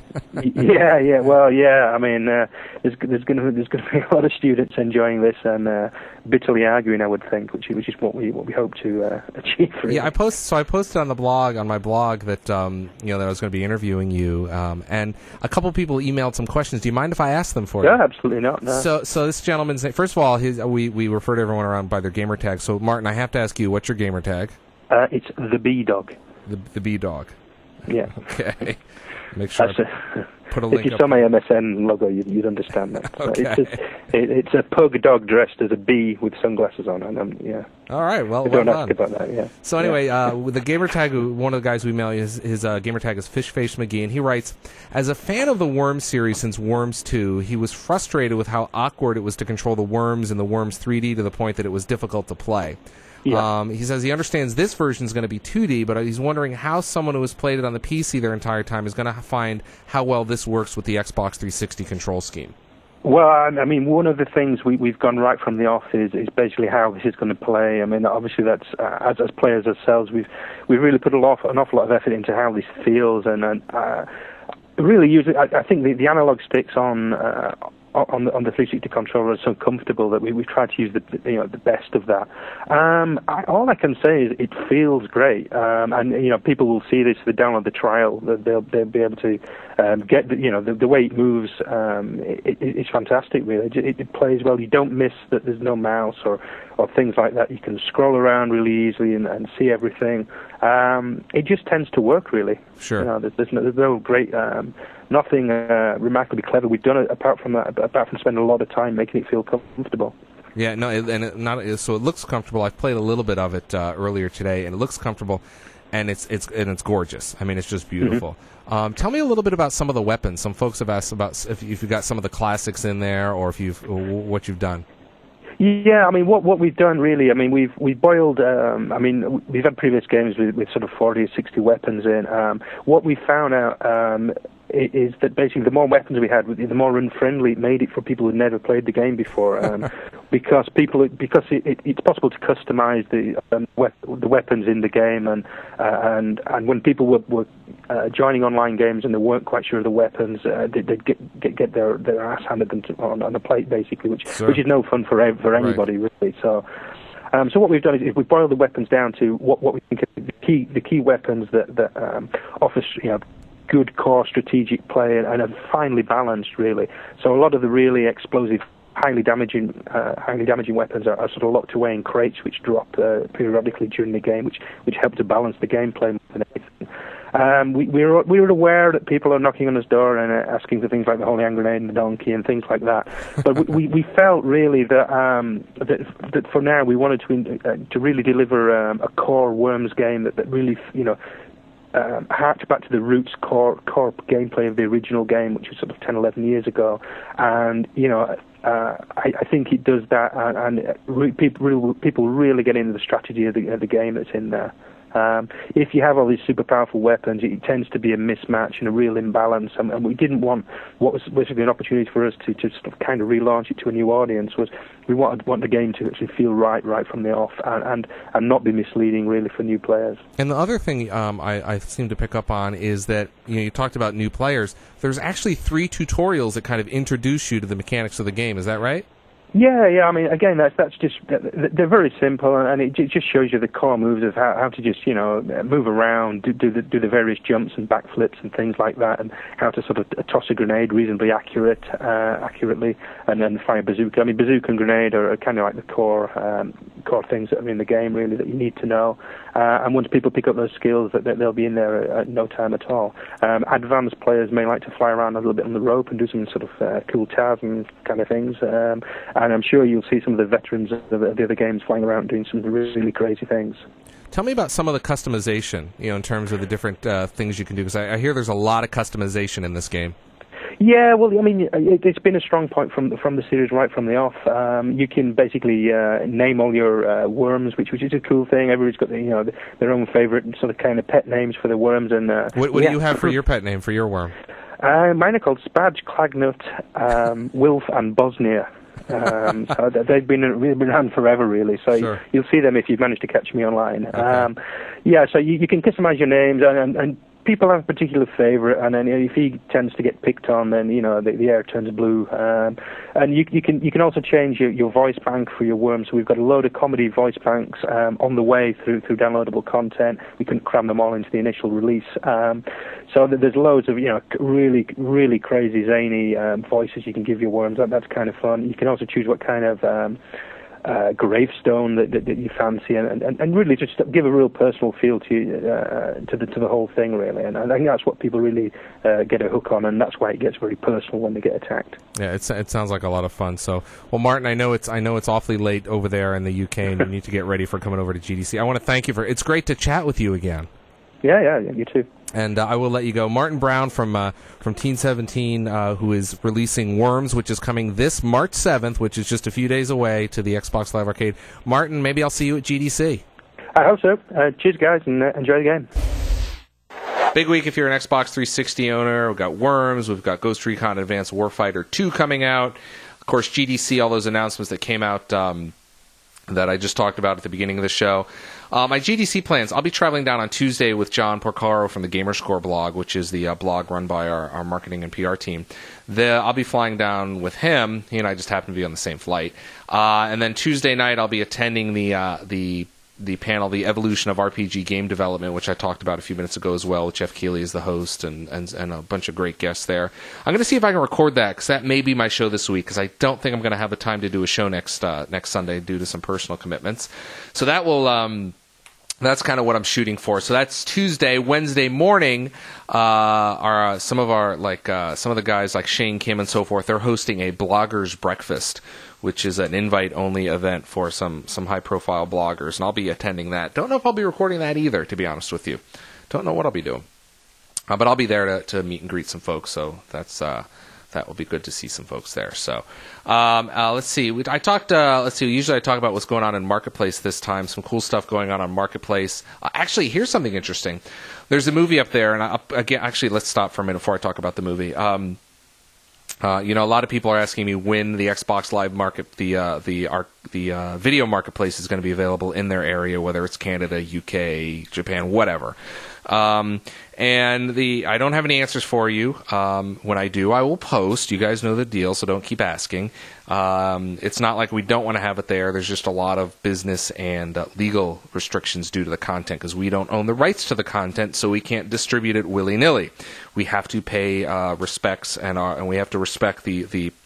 [SPEAKER 5] yeah, yeah. Well, yeah. I mean, uh, there's there's going to there's going to be a lot of students enjoying this and uh, bitterly arguing, I would think, which which is what we what we hope to uh, achieve. Really.
[SPEAKER 4] Yeah, I post so I posted on the blog on my blog that um, you know that I was going to be interviewing you, um, and a couple people emailed some questions. Do you mind if I ask them for you?
[SPEAKER 5] Yeah, absolutely not. No.
[SPEAKER 4] So so this gentleman's name, first of all, his we we refer to everyone around by their gamer tag. So Martin, I have to ask you, what's your gamer tag?
[SPEAKER 5] Uh, it's the B Dog.
[SPEAKER 4] The the B Dog.
[SPEAKER 5] Yeah.
[SPEAKER 4] Okay. Make sure.
[SPEAKER 5] That's
[SPEAKER 4] I
[SPEAKER 5] a,
[SPEAKER 4] put a link
[SPEAKER 5] if you
[SPEAKER 4] up
[SPEAKER 5] saw my M S N logo, you'd, you'd understand that.
[SPEAKER 4] Okay.
[SPEAKER 5] So it's, a, it, it's a pug dog dressed as a bee with sunglasses on, and um, yeah.
[SPEAKER 4] All right, well,
[SPEAKER 5] Don't
[SPEAKER 4] well
[SPEAKER 5] ask
[SPEAKER 4] done.
[SPEAKER 5] about that, yeah.
[SPEAKER 4] So anyway, yeah. uh, with the gamer tag, one of the guys we mail, his, his uh, gamer tag is Fishface McGee, and he writes, as a fan of the Worms series since Worms two, he was frustrated with how awkward it was to control the worms in the Worms three D to the point that it was difficult to play.
[SPEAKER 5] Yeah.
[SPEAKER 4] Um, he says he understands this version is going to be two D, but he's wondering how someone who has played it on the P C their entire time is going to find how well this works with the Xbox three sixty control scheme.
[SPEAKER 5] Well, I mean, one of the things we, we've gone right from the off is, is basically how this is going to play. I mean, obviously, that's uh, as as players ourselves, we've we've really put a lot, an awful lot of effort into how this feels, and, and uh, really, usually, I, I think the, the analog sticks on. Uh, On the, on the three sixty controller is so comfortable that we, we've tried to use the you know the best of that. Um, I, all I can say is it feels great, um, and you know people will see this. If they download the trial, they'll they'll be able to um, get the, you know the, the way it moves. Um, it, it, it's fantastic, really. It, it plays well. You don't miss that there's no mouse or, or things like that. You can scroll around really easily and, and see everything. Um, it just tends to work really.
[SPEAKER 4] Sure.
[SPEAKER 5] You know, there's, there's no, there's no great. Um, Nothing uh, remarkably clever we've done it apart from that. Apart from spending a lot of time making it feel comfortable.
[SPEAKER 4] Yeah, no, it, and it not so it looks comfortable. I've played a little bit of it uh, earlier today, and it looks comfortable, and it's it's and it's gorgeous. I mean, it's just beautiful. Mm-hmm. Um, tell me a little bit about some of the weapons. Some folks have asked about if, if you've got some of the classics in there, or if you've or what you've done.
[SPEAKER 5] Yeah, I mean, what what we've done really, I mean, we've we've boiled. Um, I mean, we've had previous games with, with sort of forty or sixty weapons in. Um, what we found out. Um, is that basically the more weapons we had, the more unfriendly it made it for people who'd never played the game before, um, because people because it, it, it's possible to customize the um, we- the weapons in the game, and uh, and and when people were, were uh, joining online games and they weren't quite sure of the weapons, uh, they, they'd get, get get their their ass handed them to, on, on a plate basically, which
[SPEAKER 4] sure.
[SPEAKER 5] which is no fun for for anybody right. really. So. Um, so what we've done is, is we've boiled the weapons down to what, what we think are the key the key weapons that that um, offer you know. good core strategic play and are finely balanced, really. So a lot of the really explosive highly damaging, uh, highly damaging weapons are, are sort of locked away in crates, which drop uh, periodically during the game, which which help to balance the gameplay more than anything. Um, we, we, were, we were aware that people are knocking on his door and uh, asking for things like the Holy Hand Grenade and the Donkey and things like that. But we, we, we felt really that, um, that that for now we wanted to uh, to really deliver um, a core Worms game that, that really, you know, um, harked back to the roots core core gameplay of the original game, which was sort of ten, eleven years ago. And, you know, Uh, I, I think it does that, and, and re- people, people really get into the strategy of the, of the game that's in there. Um, if you have all these super powerful weapons, it tends to be a mismatch and a real imbalance, and, and we didn't want what was basically an opportunity for us to, to sort of kind of relaunch it to a new audience. Was we wanted want the game to actually feel right right from the off, and and, and not be misleading really for new players.
[SPEAKER 4] And the other thing um, I, I seem to pick up on is that, you know, you talked about new players. There's actually three tutorials that kind of introduce you to the mechanics of the game. Is that right?
[SPEAKER 5] Yeah, yeah. I mean, again, that's that's just they're very simple, and it just shows you the core moves of how, how to just you know move around, do do the, do the various jumps and backflips and things like that, and how to sort of toss a grenade reasonably accurate, uh, accurately, and then fire bazooka. I mean, bazooka and grenade are kind of like the core um, core things that are in the game really that you need to know. Uh, and once people pick up those skills, that, that they'll be in there at no time at all. Um, advanced players may like to fly around a little bit on the rope and do some sort of uh, cool Tarzan kind of things. Um, and I'm sure you'll see some of the veterans of the, of the other games flying around doing some really, really crazy things.
[SPEAKER 4] Tell me about some of the customization, you know, in terms of the different uh, things you can do, because I, I hear there's a lot of customization in this game.
[SPEAKER 5] Yeah, well, I mean, it, it's been a strong point from from the series right from the off. Um, you can basically uh, name all your uh, worms, which which is a cool thing. Everybody's got the, you know their own favorite sort of kind of pet names for the worms. And uh,
[SPEAKER 4] what, what
[SPEAKER 5] yeah.
[SPEAKER 4] do you have for your pet name for your worm?
[SPEAKER 5] Uh, mine are called Spadge, Clagnut, um, Wilf, and Bosnia. um, so they've been they've been around forever, really. So
[SPEAKER 4] sure.
[SPEAKER 5] You'll see them if you've managed to catch me online.
[SPEAKER 4] Okay.
[SPEAKER 5] Um, yeah, so you, you can customize your names, and, and, and people have a particular favorite, and then if he tends to get picked on, then you know the, the air turns blue. Um, and you, you can you can also change your, your voice bank for your worms. So we've got a load of comedy voice banks um, on the way through through downloadable content. We couldn't cram them all into the initial release. Um, so there's loads of you know really really crazy zany um, voices you can give your worms. That, that's kind of fun. You can also choose what kind of um, Uh, gravestone that, that, that you fancy, and, and, and really just give a real personal feel to uh, to the to the whole thing, really. And I think that's what people really uh, get a hook on, and that's why it gets very personal when they get attacked.
[SPEAKER 4] Yeah, it's, it sounds like a lot of fun. So, well, Martin, I know it's I know it's awfully late over there in the U K, and you need to get ready for coming over to G D C. I want to thank you for. It's great to chat with you again.
[SPEAKER 5] Yeah, yeah, yeah you too.
[SPEAKER 4] And uh, I will let you go. Martin Brown from uh, from Team seventeen, uh, who is releasing Worms, which is coming this March seventh, which is just a few days away, to the Xbox Live Arcade. Martin, maybe I'll see you at G D C.
[SPEAKER 5] I hope so. Uh, cheers, guys, and uh, enjoy the game.
[SPEAKER 1] Big week if you're an Xbox three sixty owner. We've got Worms. We've got Ghost Recon Advanced Warfighter two coming out. Of course, G D C, all those announcements that came out um, that I just talked about at the beginning of the show. Uh, my G D C plans, I'll be traveling down on Tuesday with John Porcaro from the Gamerscore blog, which is the uh, blog run by our, our marketing and P R team. The, I'll be flying down with him. He and I just happen to be on the same flight. Uh, and then Tuesday night, I'll be attending the uh, the the panel, The Evolution of R P G Game Development, which I talked about a few minutes ago as well, with Jeff Keighley as the host and, and, and a bunch of great guests there. I'm going to see if I can record that, because that may be my show this week, because I don't think I'm going to have the time to do a show next uh, next Sunday due to some personal commitments. So that will... Um, That's kind of what I'm shooting for. So that's Tuesday. Wednesday morning, uh, are uh, some of our like uh, some of the guys like Shane Kim and so forth. They're hosting a bloggers breakfast, which is an invite-only event for some some high-profile bloggers, and I'll be attending that. Don't know if I'll be recording that either, to be honest with you. Don't know what I'll be doing, uh, but I'll be there to, to meet and greet some folks. So that's. Uh, That will be good to see some folks there. So, um, uh, let's see. We, I talked. Uh, let's see. Usually, I talk about what's going on in Marketplace this time. Some cool stuff going on on Marketplace. Uh, actually, here's something interesting. There's a movie up there, and I, again, actually, let's stop for a minute before I talk about the movie. Um, uh, you know, a lot of people are asking me when the Xbox Live Market, the uh, the our, the uh, video marketplace is going to be available in their area, whether it's Canada, U K, Japan, whatever. Um, and the I don't have any answers for you. Um, when I do, I will post. You guys know the deal, so don't keep asking. Um, it's not like we don't want to have it there. There's just a lot of business and uh, legal restrictions due to the content, because we don't own the rights to the content, so we can't distribute it willy-nilly. We have to pay uh, respects, and, our, and we have to respect the, the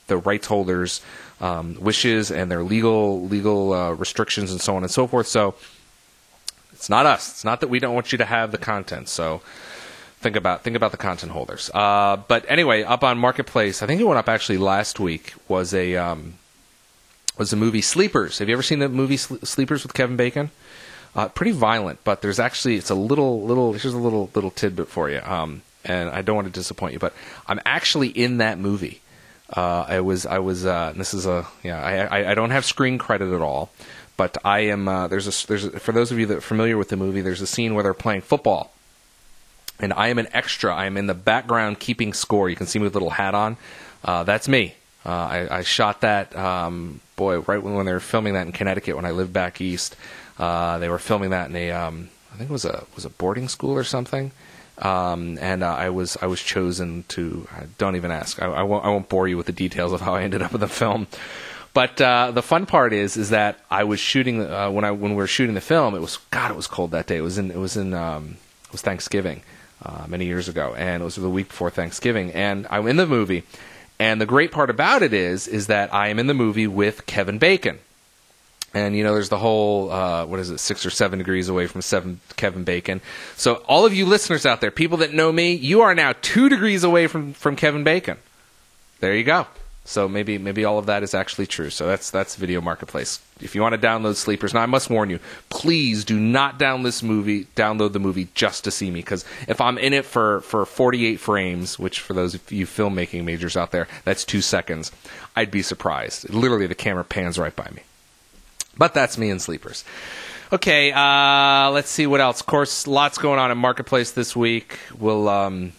[SPEAKER 4] the rights holders' um, wishes and their legal legal uh, restrictions and so on and so forth. So it's not us. It's not that we don't want you to have the content. So think about think about the content holders. Uh, but anyway, up on Marketplace, I think it went up actually last week. Was a um, was the movie Sleepers. Have you ever seen the movie Sleepers with Kevin Bacon? Uh, pretty violent, but there's actually it's a little little. Here's a little little tidbit for you. Um, and I don't want to disappoint you, but I'm actually in that movie. Uh, I was, I was. Uh, this is a, yeah. I, I, I don't have screen credit at all, but I am. Uh, there's a, there's a, for those of you that are familiar with the movie, there's a scene where they're playing football, and I am an extra. I am in the background keeping score. You can see me with a little hat on. Uh, that's me. Uh, I, I shot that. Um, boy, right when, when they were filming that in Connecticut when I lived back east, uh, they were filming that in a. Um, I think it was a was a boarding school or something. Um, and uh, I was I was chosen to uh, don't even ask. I, I won't I won't bore you with the details of how I ended up in the film. But uh, the fun part is is that I was shooting uh, when I when we were shooting the film. It was God. It was cold that day. It was in it was in um, it was Thanksgiving uh, many years ago, and it was the week before Thanksgiving. And I'm in the movie. And the great part about it is is that I am in the movie with Kevin Bacon. And, you know, there's the whole, uh, what is it, six or seven degrees away from seven Kevin Bacon. So all of you listeners out there, people that know me, you are now two degrees away from, from Kevin Bacon. There you go. So maybe maybe all of that is actually true. So that's that's Video Marketplace. If you want to download Sleepers, now I must warn you, please do not download this movie, download the movie just to see me. Because if I'm in it for, for forty-eight frames, which for those of you filmmaking majors out there, that's two seconds, I'd be surprised. Literally, the camera pans right by me. But that's me in Sleepers. Okay, uh, let's see what else. Of course, lots going on in Marketplace this week. We'll um,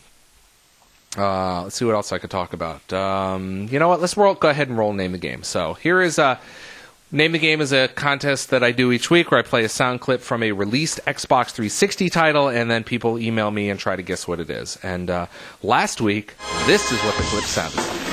[SPEAKER 4] uh, let's see what else I could talk about. Um, you know what? Let's roll, go ahead and roll Name the Game. So here is a Name the Game is a contest that I do each week where I play a sound clip from a released Xbox three sixty title, and then people email me and try to guess what it is. And uh, last week, this is what the clip sounded like.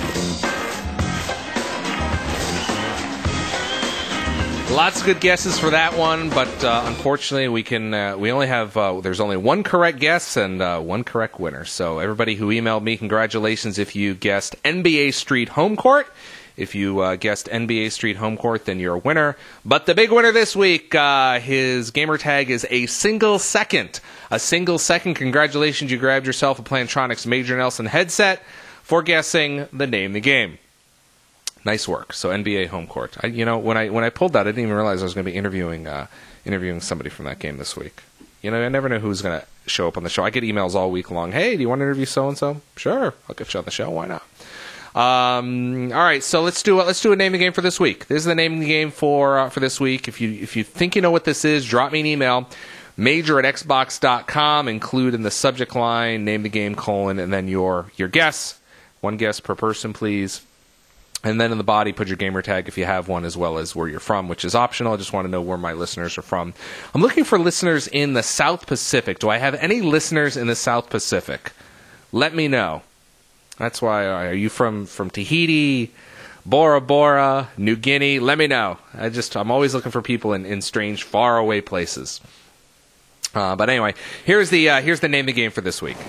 [SPEAKER 4] Lots of good guesses for that one, but uh, unfortunately, we can uh, we only have uh, there's only one correct guess and uh, one correct winner. So everybody who emailed me, congratulations if you guessed N B A Street Home Court. If you uh, guessed N B A Street Home Court, then you're a winner. But the big winner this week, uh, his gamer tag is a single second. A single second. Congratulations, you grabbed yourself a Plantronics Major Nelson headset for guessing the Name the Game. Nice work. So N B A Home Court. I, you know, when I when I pulled that, I didn't even realize I was going to be interviewing uh, interviewing somebody from that game this week. You know, I never know who's going to show up on the show. I get emails all week long. Hey, do you want to interview so and so? Sure, I'll get you on the show. Why not? Um, all right, so let's do a, let's do a name the game for this week. This is the name of the game for uh, for this week. If you if you think you know what this is, drop me an email. Major at xbox dot com. Include in the subject line name the game colon and then your your guess. One guess per person, please. And then in the body, put your gamer tag if you have one, as well as where you're from, which is optional. I just want to know where my listeners are from. I'm looking for listeners in the South Pacific. Do I have any listeners in the South Pacific? Let me know. That's why. Are you from, from Tahiti, Bora Bora, New Guinea? Let me know. I just, I'm always looking for people in, in strange, faraway places. Uh, but anyway, here's the uh, here's the name of the game for this week.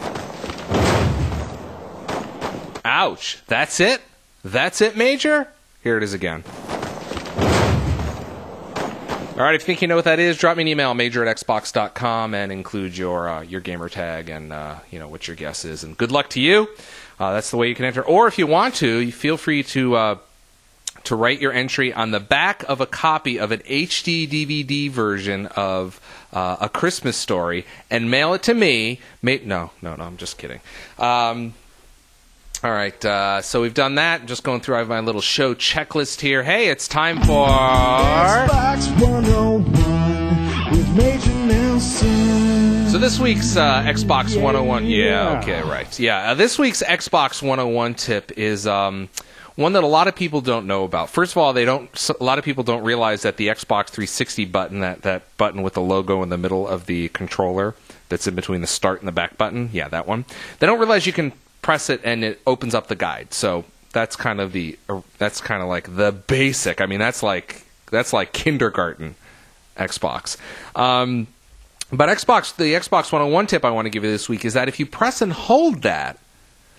[SPEAKER 4] Ouch. That's it? That's it, Major? Here it is again. All right, if you think you know what that is, drop me an email, major at xbox dot com, and include your uh, your gamer tag and uh, you know what your guess is. And good luck to you. Uh, that's the way you can enter. Or if you want to, you feel free to uh, to write your entry on the back of a copy of an H D D V D version of uh, A Christmas Story and mail it to me. Ma- no, no, no, I'm just kidding. Um, All right, uh, so we've done that. Just going through I have my little show checklist here. Hey, it's time for
[SPEAKER 6] Xbox one oh one with Major Nelson.
[SPEAKER 4] So this week's uh, Xbox yeah, one oh one. Yeah, yeah, okay, right. Yeah, uh, this week's Xbox one oh one tip is um, one that a lot of people don't know about. First of all, they don't. A lot of people don't realize that the Xbox three sixty button, that that button with the logo in the middle of the controller, that's in between the start and the back button. Yeah, that one. They don't realize you can press it and it opens up the guide. So that's kind of the uh, that's kind of like the basic. I mean, that's like that's like kindergarten Xbox. Um, but Xbox, the Xbox one oh one tip I want to give you this week is that if you press and hold that,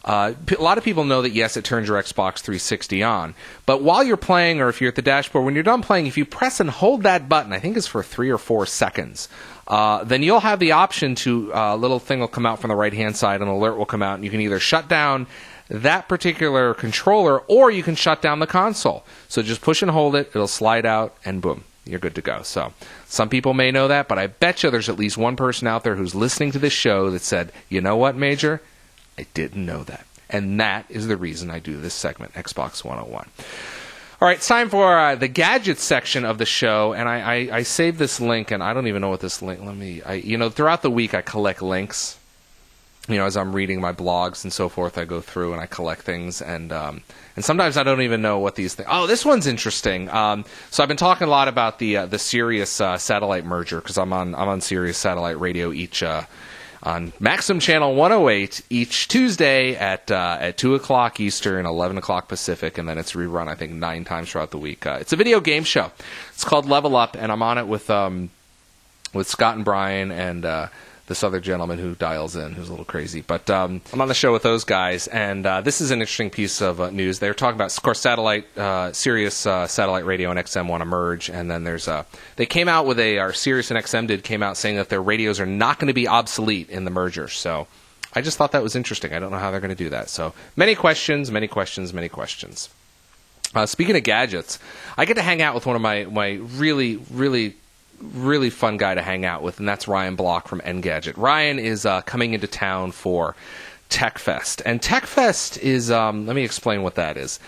[SPEAKER 1] Uh, p- a lot of people know that, yes, it turns your Xbox three sixty on. But while you're playing, or if you're at the dashboard, when you're done playing, if you press and hold that button, I think it's for three or four seconds, uh, then you'll have the option to, a uh, little thing will come out from the right-hand side, an alert will come out, and you can either shut down that particular controller, or you can shut down the console. So just push and hold it, it'll slide out, and boom, you're good to go. So some people may know that, but I bet you there's at least one person out there who's listening to this show that said, you know what, Major? I didn't know that. And that is the reason I do this segment, Xbox one oh one. All right, it's time for uh, the gadgets section of the show, and I, I, I saved this link, and I don't even know what this link, let me, I, you know, throughout the week I collect links. You know, as I'm reading my blogs and so forth, I go through and I collect things, and um, and sometimes I don't even know what these things. Oh, this one's interesting. Um, so I've been talking a lot about the uh, the Sirius uh, satellite merger, because I'm on I'm on Sirius satellite radio each uh, on Maxim Channel one oh eight each Tuesday at uh, at two o'clock Eastern, eleven o'clock Pacific, and then it's rerun I think nine times throughout the week. Uh, it's a video game show. It's called Level Up, and I'm on it with um, with Scott and Brian and. Uh, this other gentleman who dials in, who's a little crazy. But um, I'm on the show with those guys, and uh, this is an interesting piece of uh, news. They're talking about, of course, satellite, uh, Sirius uh, satellite radio and X M want to merge, and then there's a... They came out with a... Or Sirius and X M did came out saying that their radios are not going to be obsolete in the merger, so I just thought that was interesting. I don't know how they're going to do that. So many questions, many questions, many questions. Uh, speaking of gadgets, I get to hang out with one of my, my really, really... really fun guy to hang out with, and that's Ryan Block from Engadget. Ryan is uh, coming into town for TechFest, and TechFest is, um, let me explain what that is.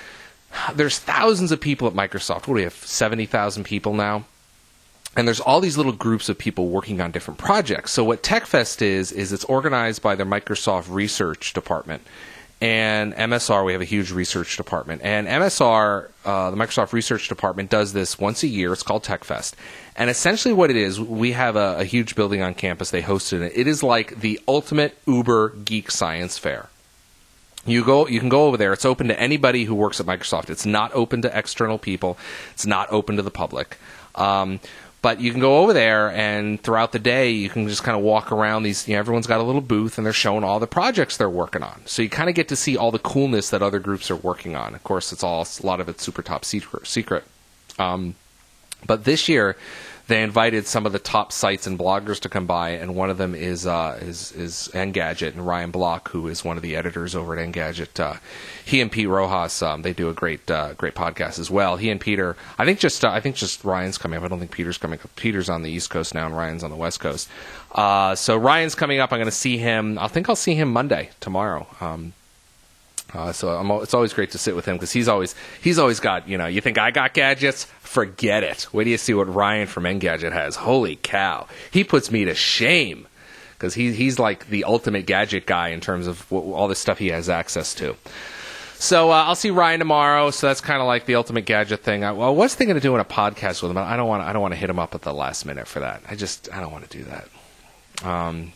[SPEAKER 1] There's thousands of people at Microsoft. What do we have, seventy thousand people now? And there's all these little groups of people working on different projects. So what TechFest is, is it's organized by the Microsoft Research Department. And M S R, we have a huge research department. And M S R, uh, the Microsoft Research Department, does this once a year. It's called TechFest. And essentially what it is, we have a, a huge building on campus. They hosted it. It is like the ultimate Uber geek science fair. You go, you can go over there. It's open to anybody who works at Microsoft. It's not open to external people. It's not open to the public. Um, But you can go over there, and throughout the day, you can just kind of walk around these. You know, everyone's got a little booth, and they're showing all the projects they're working on. So you kind of get to see all the coolness that other groups are working on. Of course, it's all a lot of it's super top secret. secret. Um, but this year, they invited some of the top sites and bloggers to come by, and one of them is uh, is is Engadget, and Ryan Block, who is one of the editors over at Engadget. Uh, he and Pete Rojas, um, they do a great uh, great podcast as well. He and Peter, I think just uh, I think just Ryan's coming up. I don't think Peter's coming up. Peter's on the East Coast now, and Ryan's on the West Coast. Uh, so Ryan's coming up. I'm going to see him. I think I'll see him Monday, tomorrow. Um, Uh, so I'm, it's always great to sit with him because he's always he's always got, you know, you think I got gadgets? Forget it. Wait till you see what Ryan from Engadget has. Holy cow. He puts me to shame because he, he's like the ultimate gadget guy in terms of what, all the stuff he has access to. So uh, I'll see Ryan tomorrow. So that's kind of like the ultimate gadget thing. I, well, I was thinking of doing a podcast with him, but I don't want I don't want to hit him up at the last minute for that. I just I don't want to do that. Um,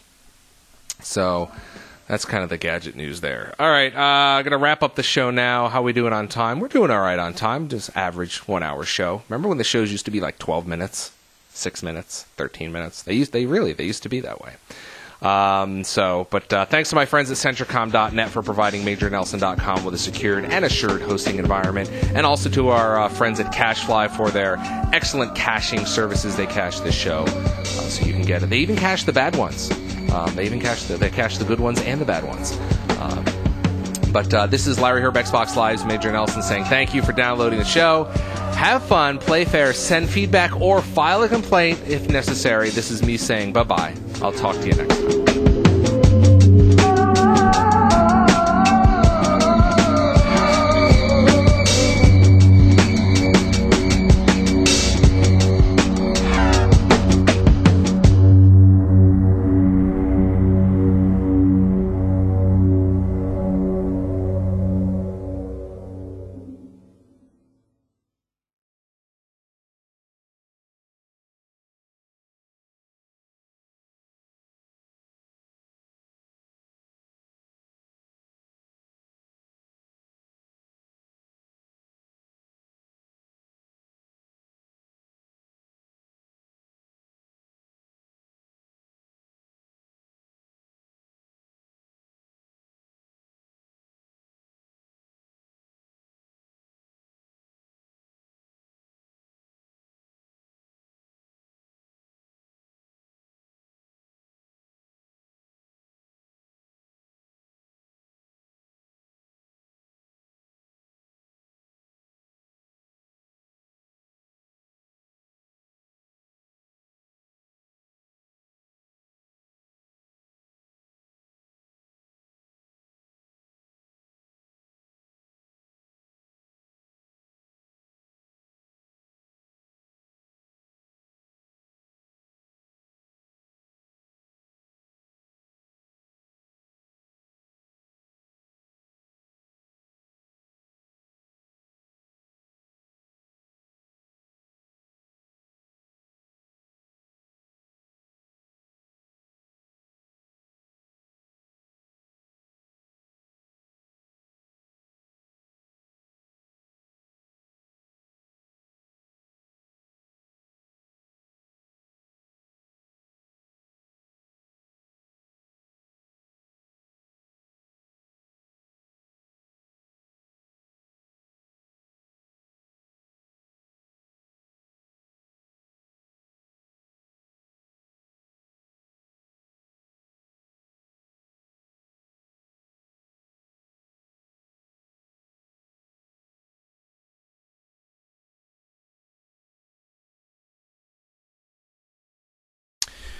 [SPEAKER 1] so. That's kind of the gadget news there. All right, uh, I'm going to wrap up the show now. How we doing on time? We're doing all right on time. Just average one-hour show. Remember when the shows used to be like twelve minutes, six minutes, thirteen minutes? They used, they really, they used to be that way. Um, so, but uh, thanks to my friends at Centricom dot net for providing Major Nelson dot com with a secured and assured hosting environment, and also to our uh, friends at CacheFly for their excellent caching services. They cache this show, uh, so you can get it. They even cache the bad ones. Um, they even cache the, they cache the good ones and the bad ones. Um, but uh, this is Larry Herb, Xbox Live's Major Nelson saying thank you for downloading the show. Have fun, play fair, send feedback, or file a complaint if necessary. This is me saying bye-bye. I'll talk to you next time.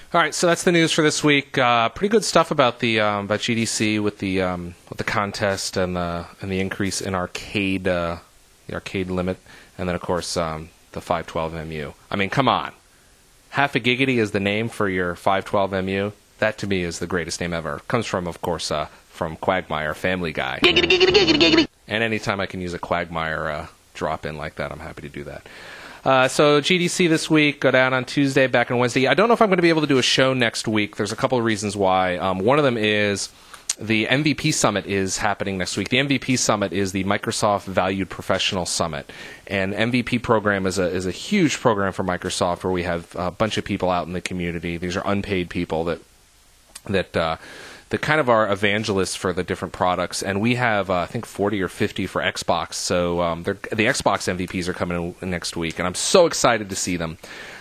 [SPEAKER 1] All right, so that's the news for this week. Uh, pretty good stuff about the um, about G D C with the um, with the contest and the and the increase in arcade uh, the arcade limit, and then of course um, the five twelve M U. I mean, come on, Half a Giggity is the name for your five twelve M U. That to me is the greatest name ever. It comes from, of course, uh, from Quagmire, Family Guy. Giggity, giggity, giggity, giggity. And anytime I can use a Quagmire uh, drop in like that, I'm happy to do that. Uh, so G D C this week, go down on Tuesday, back on Wednesday. I don't know if I'm going to be able to do a show next week. There's a couple of reasons why. Um, one of them is the M V P Summit is happening next week. The M V P Summit is the Microsoft Valued Professional Summit. And M V P program is a is a huge program for Microsoft where we have a bunch of people out in the community. These are unpaid people that that uh, that kind of are evangelists for the different products, and we have uh, I think forty or fifty for Xbox. So um, the Xbox M V Ps are coming in next week, and I'm so excited to see them.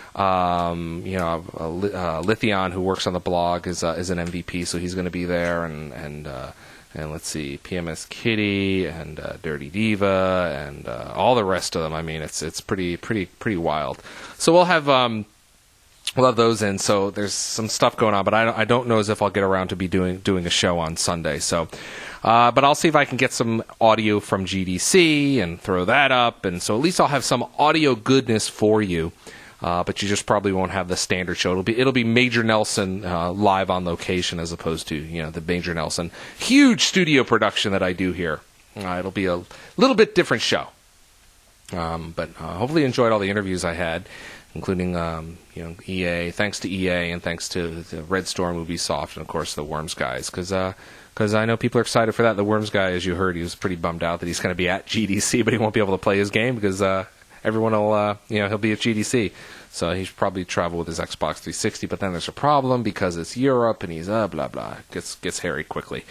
[SPEAKER 1] Um, you know, uh, uh, Lithion, who works on the blog, is uh, is an M V P, so he's going to be there, and and uh, and let's see, P M S Kitty and uh, Dirty Diva and uh, all the rest of them. I mean, it's it's pretty pretty pretty wild. So we'll have. Um, We'll have those in, so there's some stuff going on, but I don't, I don't know as if I'll get around to be doing doing a show on Sunday. So, uh, but I'll see if I can get some audio from G D C and throw that up, and so at least I'll have some audio goodness for you. Uh, but you just probably won't have the standard show. It'll be it'll be Major Nelson uh, live on location as opposed to you know the Major Nelson huge studio production that I do here. Uh, it'll be a little bit different show. Um, but uh, hopefully you enjoyed all the interviews I had, including um, you know E A. Thanks to E A and thanks to the Red Storm, Ubisoft, and of course the Worms guys, because because uh, I know people are excited for that. The Worms guy, as you heard, he was pretty bummed out that he's going to be at G D C, but he won't be able to play his game because uh, everyone will uh, you know he'll be at G D C, so he should probably travel with his Xbox three sixty. But then there's a problem because it's Europe and he's uh, blah blah gets gets hairy quickly.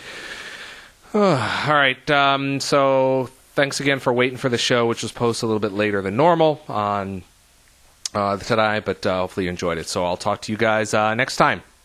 [SPEAKER 1] All right, um, so thanks again for waiting for the show, which was posted a little bit later than normal on. Uh, today, but uh, hopefully you enjoyed it. So I'll talk to you guys uh, next time.